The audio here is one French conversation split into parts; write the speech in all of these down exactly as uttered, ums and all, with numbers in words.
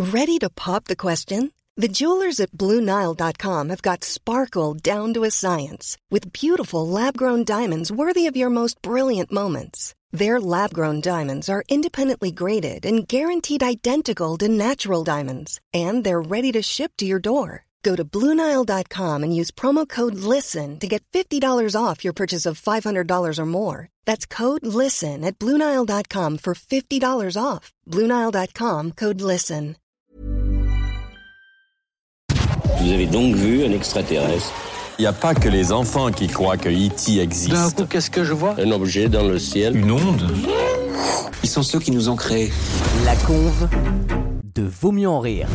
Ready to pop the question? The jewelers at Blue Nile dot com have got sparkle down to a science with beautiful lab-grown diamonds worthy of your most brilliant moments. Their lab-grown diamonds are independently graded and guaranteed identical to natural diamonds, and they're ready to ship to your door. Go to Blue Nile dot com and use promo code LISTEN to get fifty dollars off your purchase of five hundred dollars or more. That's code LISTEN at Blue Nile dot com for fifty dollars off. Blue Nile dot com, code LISTEN. Vous avez donc vu un extraterrestre? Il n'y a pas que les enfants qui croient que E T existe. D'un coup, qu'est-ce que je vois? Un objet dans le ciel. Une onde? Ils sont ceux qui nous ont créés. La conve de Vaut mieux en rire.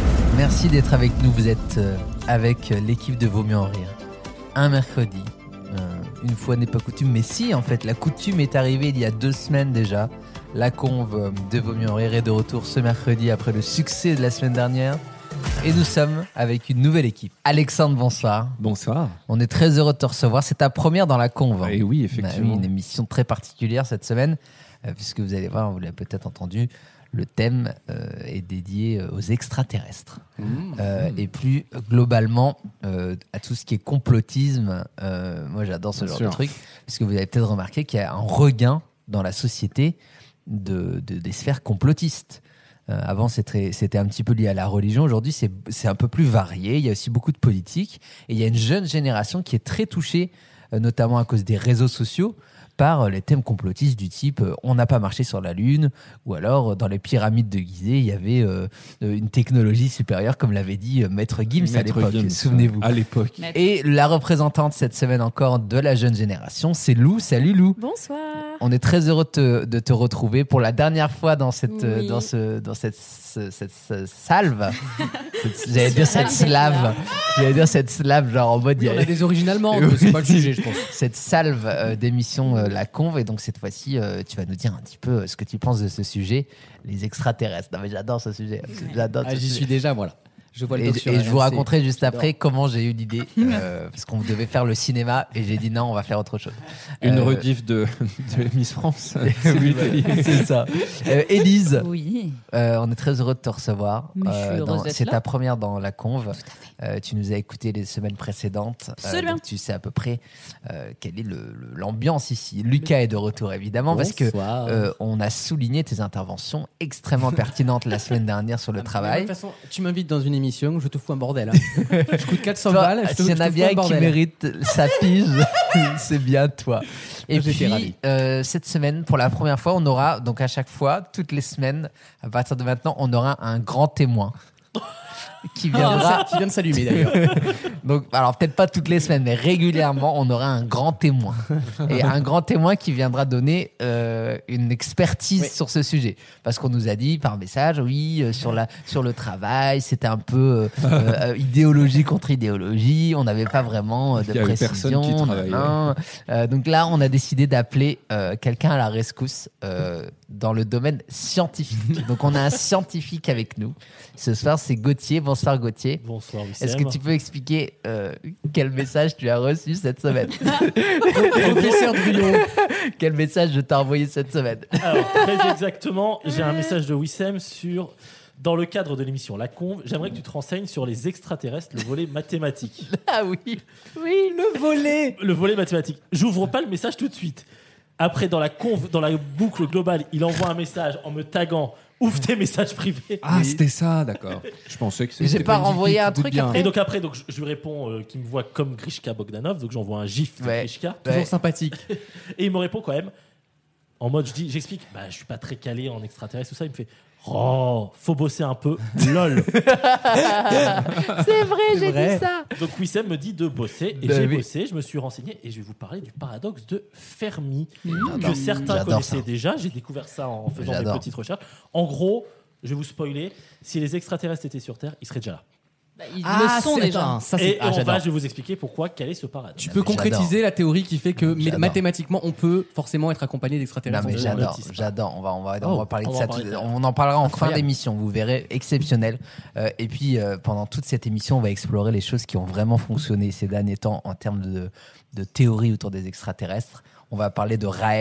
Merci d'être avec nous, vous êtes avec l'équipe de Vaut mieux en rire. Un mercredi, euh, une fois n'est pas coutume, mais si en fait, la coutume est arrivée il y a deux semaines déjà. La conve de Vaut mieux en rire est de retour ce mercredi après le succès de la semaine dernière. Et nous sommes avec une nouvelle équipe. Alexandre, bonsoir. Bonsoir. On est très heureux de te recevoir. C'est ta première dans la conve. Et oui, effectivement. On a eu une émission très particulière cette semaine, euh, puisque vous allez voir, vous l'avez peut-être entendu, le thème euh, est dédié aux extraterrestres. Mmh, euh, mmh. Et plus globalement, euh, à tout ce qui est complotisme. Euh, moi, j'adore ce Bien genre sûr. de truc, puisque vous avez peut-être remarqué qu'il y a un regain dans la société de, de, des sphères complotistes. Euh, avant, c'était, c'était un petit peu lié à la religion. Aujourd'hui, c'est, c'est un peu plus varié. Il y a aussi beaucoup de politique. Et il y a une jeune génération qui est très touchée, euh, notamment à cause des réseaux sociaux, par euh, les thèmes complotistes du type euh, « on n'a pas marché sur la Lune » ou alors euh, dans les pyramides de Gizeh, il y avait euh, une technologie supérieure, comme l'avait dit euh, Maître Gims Maître à l'époque. Gims, souvenez-vous. À l'époque. Et la représentante cette semaine encore de la jeune génération, c'est Lou. Salut Lou. Bonsoir. On est très heureux de te, de te retrouver pour la dernière fois dans cette, oui. dans ce, dans cette, ce, cette, cette salve. cette, j'allais dire cette slave. J'allais dire cette slave, genre en mode. Oui, on a des origines allemandes, mais c'est pas le sujet, je pense. Cette salve euh, d'émission euh, La Conve, et donc cette fois-ci, euh, tu vas nous dire un petit peu ce que tu penses de ce sujet, les extraterrestres. Non mais j'adore ce sujet. J'adore. Ah, ce j'y sujet. suis déjà, voilà. Je vois le et, et je vous raconterai juste J'adore. après comment j'ai eu l'idée, euh, parce qu'on devait faire le cinéma et j'ai dit non, on va faire autre chose. Une euh, rediff de, de Miss France. c'est, c'est ça. Euh, Élise, oui. euh, on est très heureux de te recevoir. Mais je suis heureuse dans, d'être c'est là. ta première dans la conve. Euh, tu nous as écouté les semaines précédentes. Absolument. Euh, donc tu sais à peu près euh, quelle est le, le, l'ambiance ici. Lucas est de retour évidemment. Bonsoir. Parce que euh, on a souligné tes interventions extrêmement pertinentes la semaine dernière sur le Ah, travail. De toute façon, tu m'invites dans une émission, je te fous un bordel. Hein. Je coûte quatre cents balles. Je te, s'il y en je a te bien fous un qui bordel. mérite sa pige, c'est bien toi. Et J'étais puis, ravi. euh, cette semaine, pour la première fois, on aura, donc à chaque fois, toutes les semaines, à partir de maintenant, on aura un grand témoin. Qui viendra. Ah, qui vient de s'allumer d'ailleurs. Donc, alors peut-être pas toutes les semaines, mais régulièrement, on aura un grand témoin. Et un grand témoin qui viendra donner euh, une expertise oui. sur ce sujet. Parce qu'on nous a dit par message, oui, euh, sur, la, sur le travail, c'était un peu euh, euh, idéologie contre idéologie, on n'avait pas vraiment euh, de Il y précision. Personne qui travaillait. Non, non. Euh, donc là, on a décidé d'appeler euh, quelqu'un à la rescousse euh, dans le domaine scientifique. Donc on a un scientifique avec nous. Ce soir, c'est Gauthier. Bonsoir Gauthier. Bonsoir Wissem. Est-ce que tu peux expliquer euh, quel message tu as reçu cette semaine? Professeur Bruno. Quel message je t'ai envoyé cette semaine? Alors, très exactement, j'ai un message de Wissem sur... Dans le cadre de l'émission La Conve, j'aimerais que tu te renseignes sur les extraterrestres, le volet mathématique. Ah oui, oui, le volet. Le volet mathématique. J'ouvre pas le message tout de suite. Après, dans la conve, dans la boucle globale, il envoie un message en me taguant. Ouvre tes messages privés. Ah, c'était ça, d'accord. Je pensais que c'était. J'ai pas renvoyé un truc après. Et donc après, donc je, je lui réponds euh, qu'il me voit comme Grishka Bogdanov, donc j'envoie un gif de ouais. Grishka. Ouais. Toujours sympathique. Et il me répond quand même, en mode, je dis, j'explique, bah je suis pas très calé en extraterrestre, tout ça. Il me fait, oh, faut bosser un peu, lol. C'est vrai, C'est j'ai vrai. dit ça. Donc Wissem me dit de bosser, et Bah j'ai oui. bossé, je me suis renseigné, et je vais vous parler du paradoxe de Fermi, Mmh. que J'adore. certains J'adore connaissaient ça. déjà. J'ai découvert ça en faisant J'adore. des petites recherches. En gros, je vais vous spoiler, si les extraterrestres étaient sur Terre, ils seraient déjà là. Bah, ils Ah, le sont c'est- déjà. attends, ça, c'est... Et ah, on j'adore. va, je vais vous expliquer pourquoi, quel est ce paradoxe. Tu peux mais concrétiser j'adore. la théorie qui fait que J'adore. mathématiquement on peut forcément être accompagné Non d'extraterrestres. mais on j'adore, notice pas. j'adore. On va, on va, Oh, on va parler on de va ça. en parler tout- tout à l'heure. on en parlera en Incroyable. fin d'émission. Vous verrez, exceptionnel. Euh, et puis euh, pendant toute cette émission, on va explorer les choses qui ont vraiment fonctionné ces derniers temps en termes de, de théorie autour des extraterrestres. On va parler de Raël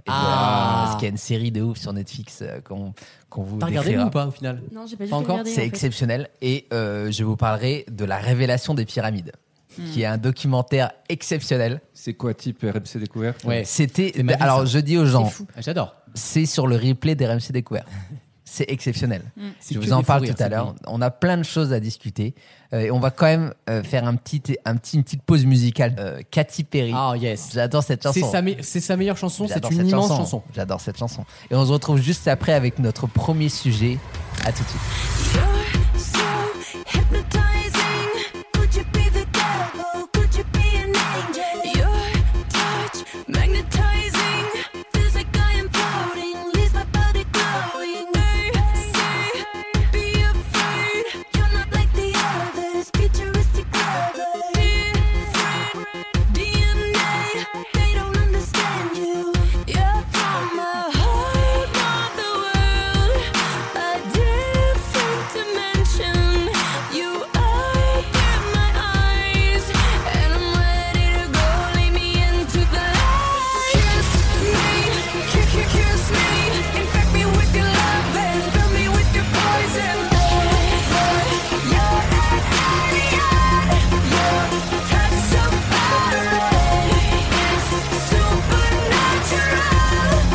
Et Ah. voilà, parce qu'il y a une série de ouf sur Netflix euh, qu'on, qu'on vous T'as regardé décrira. ou pas au final? Non, j'ai pas du Pas tout encore. regardé. C'est en fait. exceptionnel. Et euh, je vous parlerai de La Révélation des pyramides, Hmm. qui est un documentaire exceptionnel. C'est quoi, type R M C Découverte? Ouais. C'était. C'est ma vie, Alors, ça. je dis aux gens, fou. Ah, j'adore. c'est sur le replay des R M C Découverte. C'est exceptionnel. C'est Je que vous en des parle fous rires, tout à ce l'heure. pays. On a plein de choses à discuter. Euh, et on va quand même euh, faire un petit, un petit, une petite pause musicale. Euh, Katy Perry. Ah yes. J'adore cette chanson. C'est sa, me- c'est sa meilleure chanson, c'est J'adore une cette immense chanson. chanson. J'adore cette chanson. Et on se retrouve juste après avec notre premier sujet. À tout de suite. You're so hypnotizing. Could you be the devil? Could you be an angel? Your touch magnetizing. Feels like I am floating. Leaves my body glowing. They say, be afraid. You're not like the others. Futuristic lovers. Different D N A. They don't understand you. You're from a whole other world. A different dimension. You open my eyes, and I'm ready to go. Lead me into the light. Kiss me, kiss, kiss, kiss me. Infect me with your love and fill me with your poison. Boy, boy, you're an alien. Your touch so far away. It's supernatural,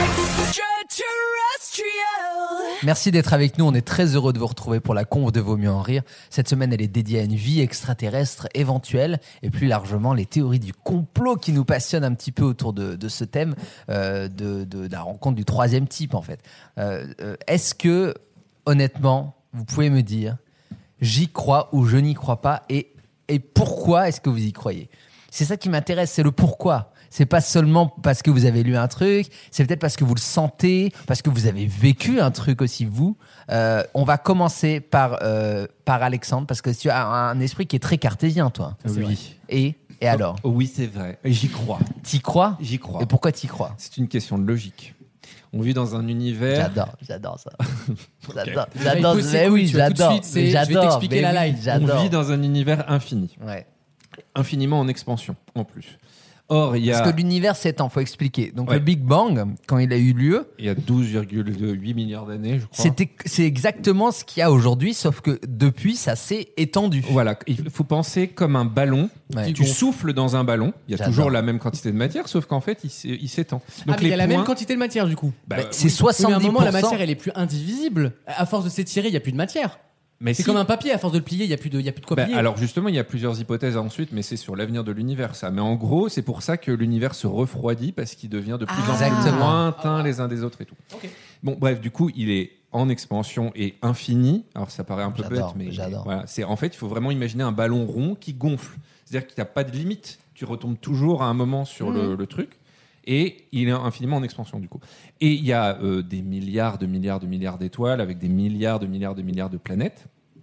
extraterrestrial. Merci d'être avec nous. On est très heureux de vous retrouver pour la conf de Vaut mieux en rire. Cette semaine, elle est dédiée à une vie extraterrestre éventuelle et plus largement les théories du complot qui nous passionnent un petit peu autour de, de ce thème euh, de, de, de la rencontre du troisième type en fait. Euh, euh, est-ce que, honnêtement, vous pouvez me dire j'y crois ou je n'y crois pas et, et pourquoi est-ce que vous y croyez? C'est ça qui m'intéresse, c'est le pourquoi. C'est pas seulement parce que vous avez lu un truc, c'est peut-être parce que vous le sentez, parce que vous avez vécu un truc aussi vous. Euh, on va commencer par euh, par Alexandre parce que tu as un esprit qui est très cartésien, toi. Oui. Et et alors, Oh, oui, c'est vrai. Et J'y crois. t'y crois? J'y crois. Et pourquoi t'y crois? C'est une question de logique. On vit dans un univers. J'adore, j'adore ça. J'adore, Il j'adore. faut Mais oui, s'écouter, tu vois, tout de j'adore. suite, c'est- mais je vais j'adore. t'expliquer mais la oui, life. J'adore. On vit dans un univers infini. Ouais. Infiniment en expansion, en plus. Or, il y a, Parce que l'univers s'étend, faut expliquer. Donc Ouais. le Big Bang, quand il a eu lieu, il y a douze virgule huit milliards d'années, je crois. c'était, c'est exactement ce qu'il y a aujourd'hui, sauf que depuis, ça s'est étendu. Voilà, il faut penser comme un ballon. Ouais. Tu souffles dans un ballon, il y a J'adore. toujours la même quantité de matière, sauf qu'en fait, il s'é- il s'étend. Ah, mais il y a la même quantité de matière du coup. Bah, Bah, oui. c'est Oui, soixante-dix mais à un pour cent. moment, la matière, elle est plus indivisible. À force de s'étirer, il n'y a plus de matière. Mais C'est si. comme un papier, à force de le plier, il n'y a, plus de- il y a plus de quoi Bah, plier. alors justement, il y a plusieurs hypothèses ensuite, mais c'est sur l'avenir de l'univers ça. Mais en gros, c'est pour ça que l'univers se refroidit parce qu'il devient de plus Ah. en plus Exactement. lointain les uns des autres et tout. Ok. Bon, bref, du coup, il est en expansion et infini. Alors ça paraît un peu J'adore, bête, mais j'adore. voilà. C'est en fait, il faut vraiment imaginer un ballon rond qui gonfle. C'est-à-dire qu'il n'y a pas de limite. Tu retombes toujours à un moment sur le, le truc. Et il est infiniment en expansion du coup. Et il y a euh, des milliards de milliards de milliards d'étoiles avec des milliards de milliards de milliards de planètes.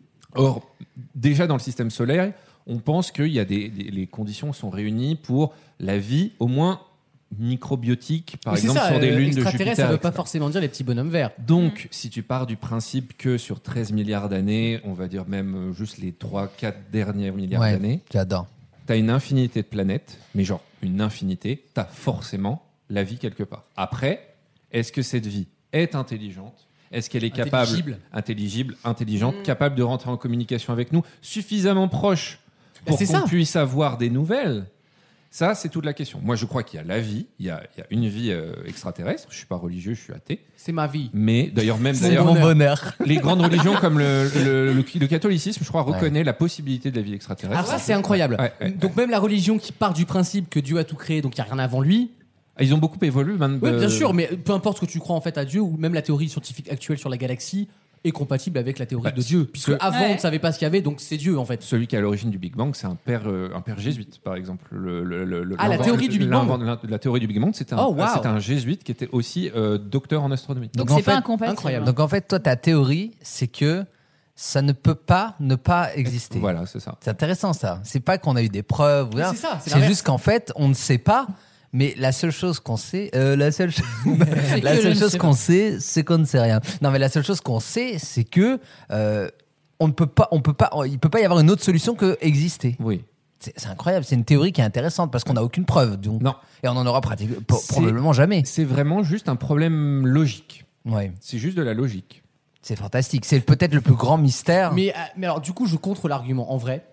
Or, déjà dans le système solaire, on pense qu'il y a des, des- les conditions sont réunies pour la vie, au moins microbiotique, par Mais c'est exemple ça, sur des euh, lunes de extraterrestre, Jupiter. ça veut pas et cetera. forcément dire les petits bonhommes verts. Donc, si tu pars du principe que sur treize milliards d'années, on va dire même euh, juste les trois quatre dernières milliards Ouais, d'années, j'adore. tu as une infinité de planètes, mais genre une infinité, tu as forcément la vie quelque part. Après, est-ce que cette vie est intelligente? Est-ce qu'elle est capable, Intelligible. intelligible, intelligente, capable de rentrer en communication avec nous, suffisamment proche Bah, pour c'est qu'on ça. puisse avoir des nouvelles? Ça, c'est toute la question. Moi, je crois qu'il y a la vie, il y a, il y a une vie euh, extraterrestre. Je suis pas religieux, je suis athée. C'est ma vie. Mais d'ailleurs, même C'est d'ailleurs, mon bonheur. les grandes religions comme le, le, le- le catholicisme, je crois, Ouais. reconnaît la possibilité de la vie extraterrestre. Alors ça, c'est incroyable. Ouais, ouais, Donc même la religion qui part du principe que Dieu a tout créé, donc il n'y a rien avant lui. Ils ont beaucoup évolué maintenant. Oui, de- bien sûr, mais peu importe ce que tu crois en fait à Dieu, ou même la théorie scientifique actuelle sur la galaxie est compatible avec la théorie Bah, de Dieu. Puisque que- avant, Ouais. on ne savait pas ce qu'il y avait, donc c'est Dieu en fait. Celui qui est à l'origine du Big Bang, c'est un père, euh, un père jésuite, par exemple. Le, le- le- le- Ah, la l'invent- théorie du Big Bang. l'invent- La, la théorie du Big Bang, c'était un, Oh, wow. c'était un jésuite qui était aussi euh, docteur en astronomie. Donc Donc, en c'est pas fait, incompatible. incroyable. Donc en fait, toi, ta théorie, c'est que ça ne peut pas ne pas exister. Voilà, c'est ça. C'est intéressant ça. C'est pas qu'on a eu des preuves. ou Mais rien. c'est ça, c'est C'est l'inverse. juste qu'en fait, on ne sait pas. Mais la seule chose qu'on sait, euh, la seule, cho- C'est la que je seule ne chose sais qu'on sait, c'est qu'on ne sait rien. Non, mais la seule chose qu'on sait, c'est que euh, on ne peut pas, on peut pas, il peut pas y avoir une autre solution que exister. Oui. C'est, c'est incroyable. C'est une théorie qui est intéressante parce qu'on n'a aucune preuve. Donc, Non. et on en aura pratiquement pro- C'est- probablement jamais. C'est vraiment juste un problème logique. Ouais. C'est juste de la logique. C'est fantastique. C'est peut-être le plus grand mystère. Mais, euh, mais alors, du coup, je contre l'argument. En vrai,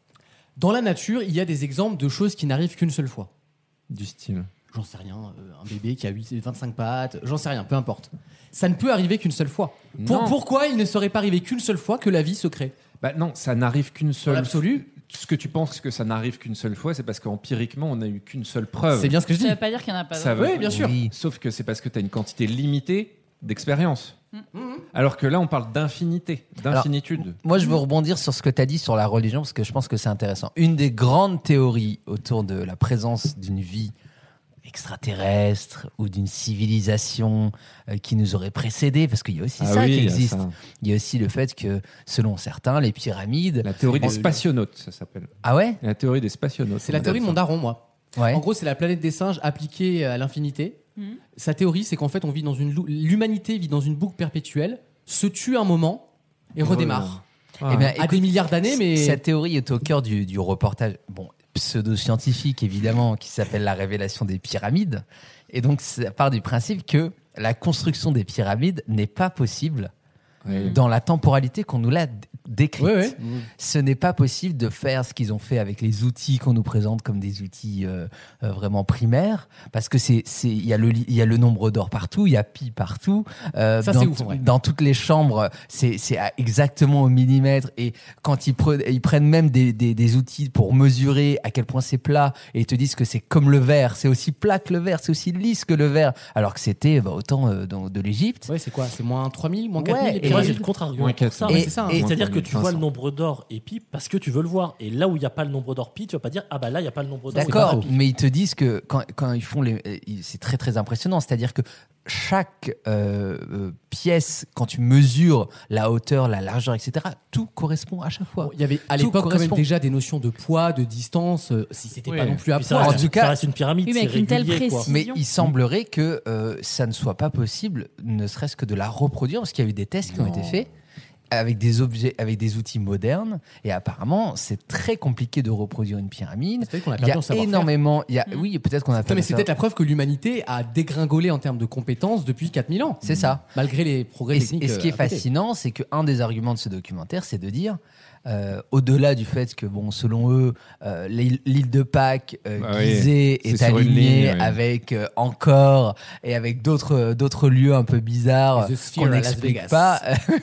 dans la nature, il y a des exemples de choses qui n'arrivent qu'une seule fois. Du style. J'en sais rien. euh, un bébé qui a huit, vingt-cinq pattes, j'en sais rien, peu importe. Ça ne peut arriver qu'une seule fois. Pour- Non. pourquoi il ne serait pas arrivé qu'une seule fois que la vie se crée? Bah non, ça n'arrive qu'une seule. Dans l'absolu, Ce que tu penses que ça n'arrive qu'une seule fois, c'est parce qu'empiriquement, on n'a eu qu'une seule preuve. c'est bien ce que je Ça dis. veut pas dire qu'il n'y en a pas Ça d'autres. veut- Oui, bien sûr. Oui. Sauf que c'est parce que tu as une quantité limitée d'expérience. Mm. Alors que là, on parle d'infinité, d'infinitude. Moi, je veux rebondir sur ce que tu as dit sur la religion parce que je pense que c'est intéressant. Une des grandes théories autour de la présence d'une vie extraterrestre ou d'une civilisation euh, qui nous aurait précédés, parce qu'il y a aussi Ah ça oui, qui il y a existe. ça. Il y a aussi le fait que, selon certains, les pyramides... La théorie des On- spationautes, ça s'appelle. Ah ouais La théorie des spationautes. C'est la théorie de mon daron, moi. Ouais. En gros, c'est la planète des singes appliquée à l'infinité. Mhm. Sa théorie, c'est qu'en fait, on vit dans une lou- l'humanité vit dans une boucle perpétuelle, se tue un moment et redémarre. Ah. Eh bien, À écoute, des milliards d'années, mais Cette théorie est au cœur du, du reportage, bon, pseudo-scientifique évidemment, qui s'appelle La révélation des pyramides. Et donc, ça part du principe que la construction des pyramides n'est pas possible Ouais. dans la temporalité qu'on nous l'a d- décrite. Ouais, ouais. Ce n'est pas possible de faire ce qu'ils ont fait avec les outils qu'on nous présente comme des outils euh, euh, vraiment primaires, parce que c'est c'est il y a le li- il y a le nombre d'or partout, il y a pi partout. Euh, Ça, dans, c'est ouf, t- ouais. dans toutes les chambres, c'est c'est à- exactement au millimètre. Et quand ils, pre- ils prennent même des, des, des outils pour mesurer à quel point c'est plat, et ils te disent que c'est comme le verre, c'est aussi plat que le verre, c'est aussi lisse que le verre, alors que c'était bah, autant euh, dans- de l'Égypte. Ouais, c'est quoi? C'est moins trois mille, moins Ouais, quatre mille les et Et moi, j'ai pyramides le contre-argument Moins pour quatre ça. cents. Et- c'est ça, hein. et- C'est-à-dire que tu vois cinq le cents. nombre d'or et pi parce que tu veux le voir. Et là où il n'y a pas le nombre d'or pi, tu vas pas dire ah bah là il n'y a pas le nombre d'or. D'accord, c'est pas pi. mais ils te disent que quand, quand ils font les, euh, ils- c'est très très impressionnant. C'est-à-dire que chaque euh, euh, pièce, quand tu mesures la hauteur, la largeur, et cetera, tout correspond à chaque fois. Bon, il y avait à Tout l'époque quand même correspond. déjà des notions de poids, de distance, euh, si c'était Oui. pas non plus à Puis ça poids. En reste, tout cas- ça reste une pyramide. Oui, mais c'est avec une telle régulier, quoi. précision. Mais il semblerait que euh, ça ne soit pas possible, ne serait-ce que de la reproduire, parce qu'il y a eu des tests qui ont Non. été faits avec des objets, avec des outils modernes, et apparemment c'est très compliqué de reproduire une pyramide. Peut-être qu'on a Il y perdu a en savoir-faire. énormément, il y a, Mm. oui, peut-être qu'on a Non, perdu mais c'est ça. peut-être la preuve que l'humanité a dégringolé en termes de compétences depuis quatre mille ans. C'est ça. Malgré les progrès Et, techniques. et ce qui est euh, à côté. fascinant, c'est qu'un des arguments de ce documentaire, c'est de dire, euh, au-delà du fait que, bon, selon eux, euh, l'île l'île de Pâques, euh, Ah oui, Gizeh, c'est est sur une alignée ligne, oui. avec euh, Angkor et avec d'autres d'autres lieux un peu bizarres The Sphere qu'on à Las n'explique Vegas. pas,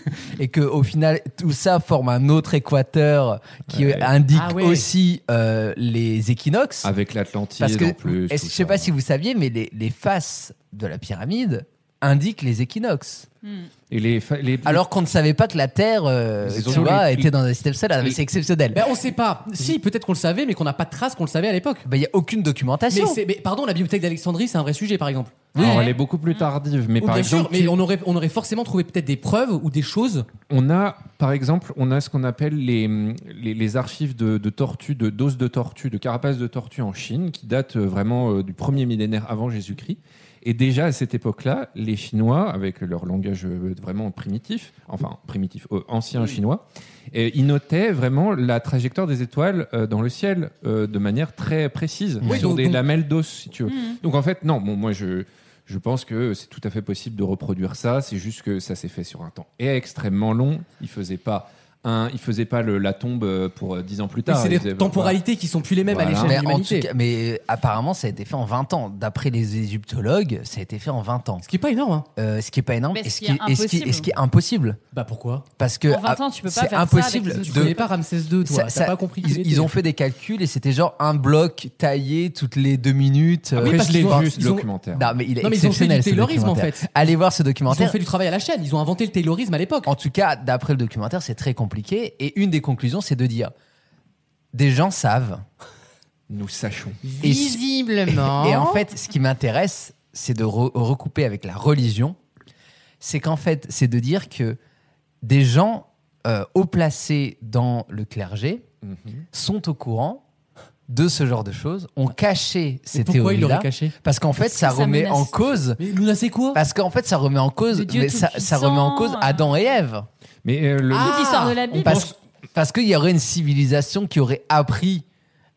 et que au final, tout ça forme un autre équateur qui Ouais. indique Ah ouais. aussi euh, les équinoxes. Avec l'Atlantide Parce que, en plus. est-ce- tout je sais ça. pas si vous saviez, mais les, les faces de la pyramide indiquent les équinoxes. Hmm. Et les, fa- les- Alors qu'on ne savait pas que la Terre, euh, Ils tu ont vois, les- était dans un système solaire. les- C'est exceptionnel. Ben, on sait pas. Si, peut-être qu'on le savait, mais qu'on n'a pas de traces qu'on le savait à l'époque. Il n'y a aucune Mais, documentation. c'est- mais pardon, la bibliothèque d'Alexandrie, c'est un vrai sujet, par exemple. Alors, Ouais. elle est beaucoup plus tardive, mais Oh, par bien exemple, sûr, mais on aurait, on aurait forcément trouvé peut-être des preuves ou des choses. on a, par exemple, on a ce qu'on appelle les, les, les archives de, de tortues, de d'os de tortues, de carapaces de tortues en Chine, qui datent euh, vraiment euh, du premier millénaire avant Jésus-Christ. Et déjà à cette époque-là, les Chinois, avec leur langage euh, vraiment primitif, enfin primitif, euh, ancien chinois, et ils notaient vraiment la trajectoire des étoiles euh, dans le ciel euh, de manière très précise, Oui, sur donc- des donc- lamelles d'os, si tu veux. Hmm. Donc en fait, non, bon, moi je, je pense que c'est tout à fait possible de reproduire ça. C'est juste que ça s'est fait sur un temps extrêmement long. Il faisait pas un, il faisait pas le- la tombe euh, pour euh, dix ans plus Mais tard. c'est Il des faisait- temporalités qui sont plus les mêmes Voilà. à l'échelle mais, de en tout l'humanité. cas- mais apparemment, ça a été fait en vingt ans. D'après les égyptologues, ça a été fait en vingt ans. Ce qui est pas énorme. Hein. Euh, ce qui est pas énorme Mais et ce ce qui qui, est et ce qui- et ce qui est impossible. Bah pourquoi? Parce que En vingt ans, tu peux pas c'est faire ça impossible avec des Tu de. connais pas Ramsès deux, toi. Ça- T'as ça- pas compris qui ils, était. ils ont fait des calculs et c'était genre un bloc taillé toutes les deux minutes. Après, Oui, parce je l'ai qu'ils ont- vu, ce ils ont- documentaire. Non, mais il est Non, mais ils ont fait exceptionnel. du ce taylorisme, en documentaire. fait. Allez voir ce Ils ont documentaire. fait du travail à la chaîne. Ils ont inventé le taylorisme à l'époque. En tout cas, d'après le documentaire, c'est très compliqué. Et une des conclusions, c'est de dire des gens savent. Nous sachons. Et- Visiblement. Et en fait, ce qui m'intéresse, c'est de re- recouper avec la religion. C'est qu'en fait, c'est de dire que des gens euh, haut placés dans le clergé Mhm. sont au courant de ce genre de choses, ont caché ces Mais pourquoi il l'aurait théories-là. caché? Parce qu'en fait, Parce que ça ça remet menace. en cause. Mais Luna, c'est quoi? Parce qu'en fait, ça remet en cause. Le Dieu mais ça, ça tout-puissant, remet en cause euh. Adam et Ève. Mais euh, le, Ah, Toute l'histoire de la Bible. Parce, parce qu'il y aurait une civilisation qui aurait appris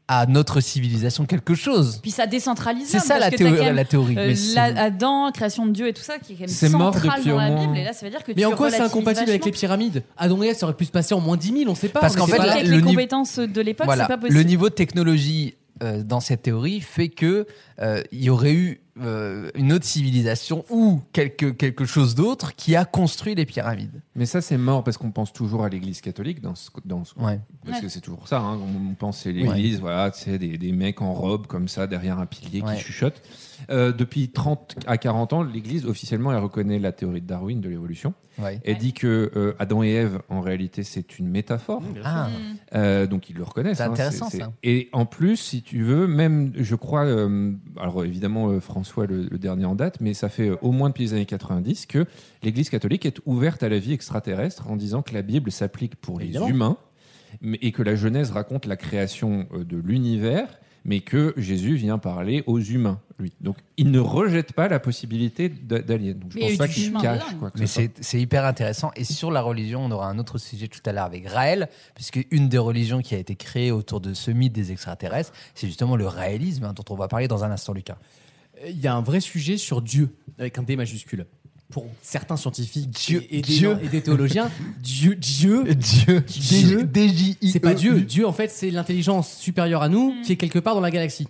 à notre civilisation quelque chose. Puis ça décentralise. C'est l'homme, ça parce la que t'as théorie. quand même, La théorie. euh, Mais c'est- la- Adam, création de Dieu et tout ça, qui est quand même C'est mort central depuis dans au la moins- Bible. Et là, ça veut dire que Mais tu en quoi c'est relativises incompatible avec vachement. les pyramides? Adam et Ève, ça aurait pu se passer en moins dix mille, on sait pas. Parce on qu'en sait fait, pas. là, Avec le les niveau- compétences de l'époque, Voilà. c'est pas possible. Le niveau de technologie euh, dans cette théorie fait que euh, il y aurait eu euh, une autre civilisation ou quelque, quelque chose d'autre qui a construit les pyramides. Mais ça, c'est mort parce qu'on pense toujours à l'Église catholique dans ce, dans ce- Ouais. parce Ouais. que c'est toujours ça. Hein, on, on pense c'est l'Église, voilà, c'est des, des mecs en robe comme ça derrière un pilier Ouais. qui chuchotent. Euh, depuis trente à quarante ans, l'Église officiellement elle reconnaît la théorie de Darwin de l'évolution. Ouais. Elle Ouais. dit que euh, Adam et Ève, en réalité, c'est une métaphore. Ah, Euh, donc ils le reconnaissent. C'est hein, intéressant, ça. Et en plus, si tu veux, même, je crois, euh, alors évidemment euh, François le, le dernier en date, mais ça fait euh, au moins depuis les années quatre-vingt-dix que l'Église catholique est ouverte à la vie extraterrestre en disant que la Bible s'applique pour les Évidemment. humains mais- et que la Genèse raconte la création euh, de l'univers, mais que Jésus vient parler aux humains, lui. Donc il ne rejette pas la possibilité d'a- d'aliens. Donc je Mais il y a pense eu pas du qu'il chemin cache dedans. quoi que mais ce soit. c'est c'est hyper intéressant. Et sur la religion, on aura un autre sujet tout à l'heure avec Raël, puisque une des religions qui a été créée autour de ce mythe des extraterrestres, c'est justement le raélisme, hein, dont on va parler dans un instant, Lucas. Il y a un vrai sujet sur Dieu, avec un D majuscule. Pour certains scientifiques Dieu- et, et des, Dieu. et des théologiens, Dieu, Dieu, Dieu, Dieu. D J I E. c'est pas Dieu. Dieu, en fait, c'est l'intelligence supérieure à nous qui est quelque part dans la galaxie.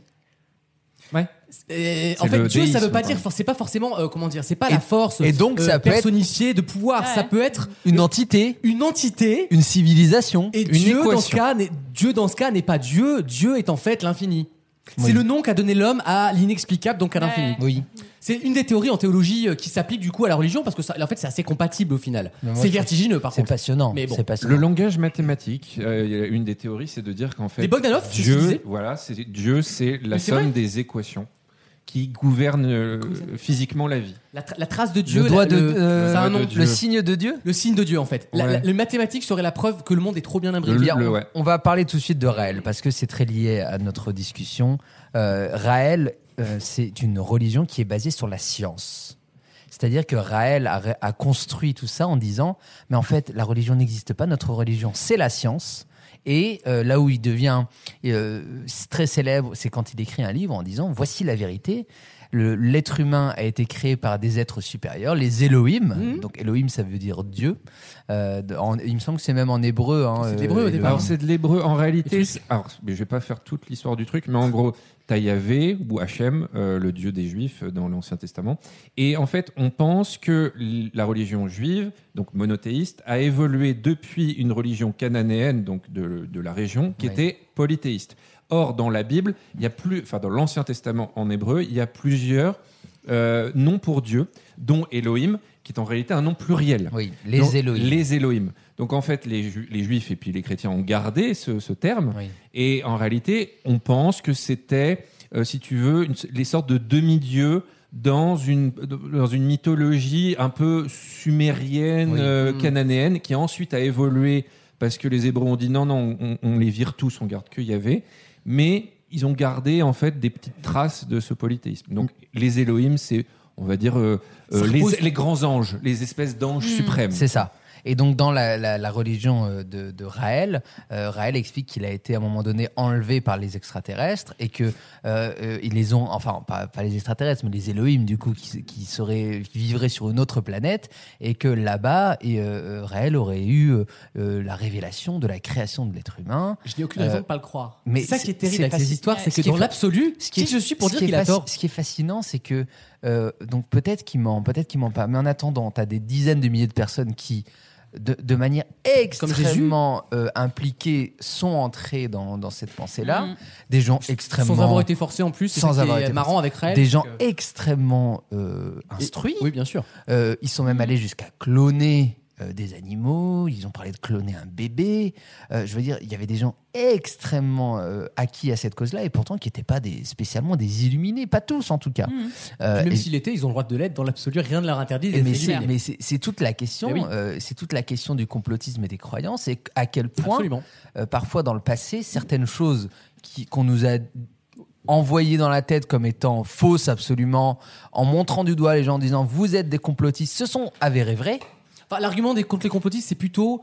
Ouais. Et en C'est fait, le Dieu, ça veut déisme, pas quoi. dire, for- c'est pas forcément, euh, comment dire, c'est pas Et- la force. et donc, euh, ça peut être- personnifiée de pouvoir. Ouais. Ça peut être Une entité, une entité. une civilisation, Et une Dieu dans, ce équation. cas, n'est- Dieu, dans ce cas, n'est pas Dieu. Dieu est en fait l'infini. Oui. C'est le nom qu'a donné l'homme à l'inexplicable, donc à Ouais. l'infini. Oui. C'est une des théories en théologie euh, qui s'applique du coup à la religion parce que ça, en fait, c'est assez compatible au final. Mais moi, C'est je- vertigineux par C'est contre. passionnant. Mais bon. C'est passionnant. Le langage mathématique, euh, il y a une des théories, c'est de dire qu'en fait, Les Bogdanov, c'est ce qu'ils Dieu, disaient. voilà, c'est Dieu, c'est la Mais c'est somme vrai. des équations qui gouvernent euh, physiquement la vie. La, tra- la trace de Dieu, le doigt la- de, le, euh, ça a un le doigt nom. de Dieu. le signe de Dieu. Le signe de Dieu en fait. La, Ouais. la- les mathématiques seraient la preuve que le monde est trop bien imbriqué. Le- Bien, on, ouais. on va parler tout de suite de Raël parce que c'est très lié à notre discussion. Euh, Raël, euh, c'est une religion qui est basée sur la science. C'est-à-dire que Raël a, a construit tout ça en disant, mais en fait, la religion n'existe pas. Notre religion, c'est la science. Et euh, là où il devient euh, très célèbre, c'est quand il écrit un livre en disant, voici la vérité. Le- L'être humain a été créé par des êtres supérieurs, les Elohim. Mhm. Donc Elohim, ça veut dire Dieu. Euh, de- en- il me semble que c'est même en hébreu. Hein, C'est de l'hébreu au Elohim. départ. Alors c'est de l'hébreu en réalité. c'est- Alors, mais je vais pas faire toute l'histoire du truc, mais en gros, t'as Yahvé ou Hachem, euh, le dieu des Juifs euh, dans l'Ancien Testament. Et en fait, on pense que l- la religion juive, donc monothéiste, a évolué depuis une religion cananéenne, donc de, de la région, qui Oui. était polythéiste. Or, dans la Bible, il y a plus, enfin dans l'Ancien Testament en hébreu, il y a plusieurs euh, noms pour Dieu, dont Elohim, qui est en réalité un nom pluriel. Oui, les Donc, Elohim. Les Elohim. Donc en fait, les, Ju- les Juifs et puis les chrétiens ont gardé ce, ce terme. Oui. Et en réalité, on pense que c'était, euh, si tu veux, une- les sortes de demi-dieux dans une, dans une mythologie un peu sumérienne, Oui. euh, Mm. cananéenne, qui ensuite a évolué parce que les Hébreux ont dit non, non, on, on les vire tous, on garde que Yahvé. Mais ils ont gardé en fait des petites traces de ce polythéisme. Donc les Elohim, c'est, on va dire, euh, euh, Ça les, repose- les grands anges, les espèces d'anges Mm. suprêmes. C'est ça. Et donc, dans la, la- la religion euh, de, de Raël, euh, Raël explique qu'il a été à un moment donné enlevé par les extraterrestres et que euh, euh, ils les ont, enfin, pas, pas les extraterrestres, mais les Elohim, du coup, qui, qui, seraient, qui vivraient sur une autre planète et que là-bas, et, euh, Raël aurait eu euh, euh, la révélation de la création de l'être humain. Je n'ai aucune Euh, raison de pas le croire. mais C'est ça c'est- qui est terrible c'est avec ces fasci- histoires, c'est ce que qui est dans fa- l'absolu, Ce qui je suis pour ce dire qui est qu'il a fasci- tort. Ce qui est fascinant, c'est que euh, donc peut-être qu'il ment, peut-être qu'il ment pas, mais en attendant, tu as des dizaines de milliers de personnes qui, de, de manière extrêmement euh, impliquée, sont entrées dans, dans cette pensée-là. Mm. Des gens extrêmement Sans avoir été forcé en plus, c'est sans ça qui avoir est été marrant avec Raël. des c'est gens que- extrêmement euh, instruits. Oui, bien sûr. Euh, ils sont même allés jusqu'à cloner euh, des animaux. Ils ont parlé de cloner un bébé. Euh, je veux dire, il y avait des gens extrêmement euh, acquis à cette cause-là et pourtant qui n'étaient pas des, spécialement des illuminés, pas tous en tout cas. Mm. Euh, Puis même et- s'il était, ils ont le droit de l'être dans l'absolu, rien ne leur interdit et d'être mais c'est, illuminés. mais c'est- c'est toute la question, Eh oui. euh, c'est toute la question du complotisme et des croyances et à quel point, Absolument. euh, parfois dans le passé, certaines choses qui, qu'on nous a envoyées dans la tête comme étant fausses absolument, en montrant du doigt les gens en disant vous êtes des complotistes, se sont avérées vraies. Enfin, l'argument des contre les complotistes, c'est plutôt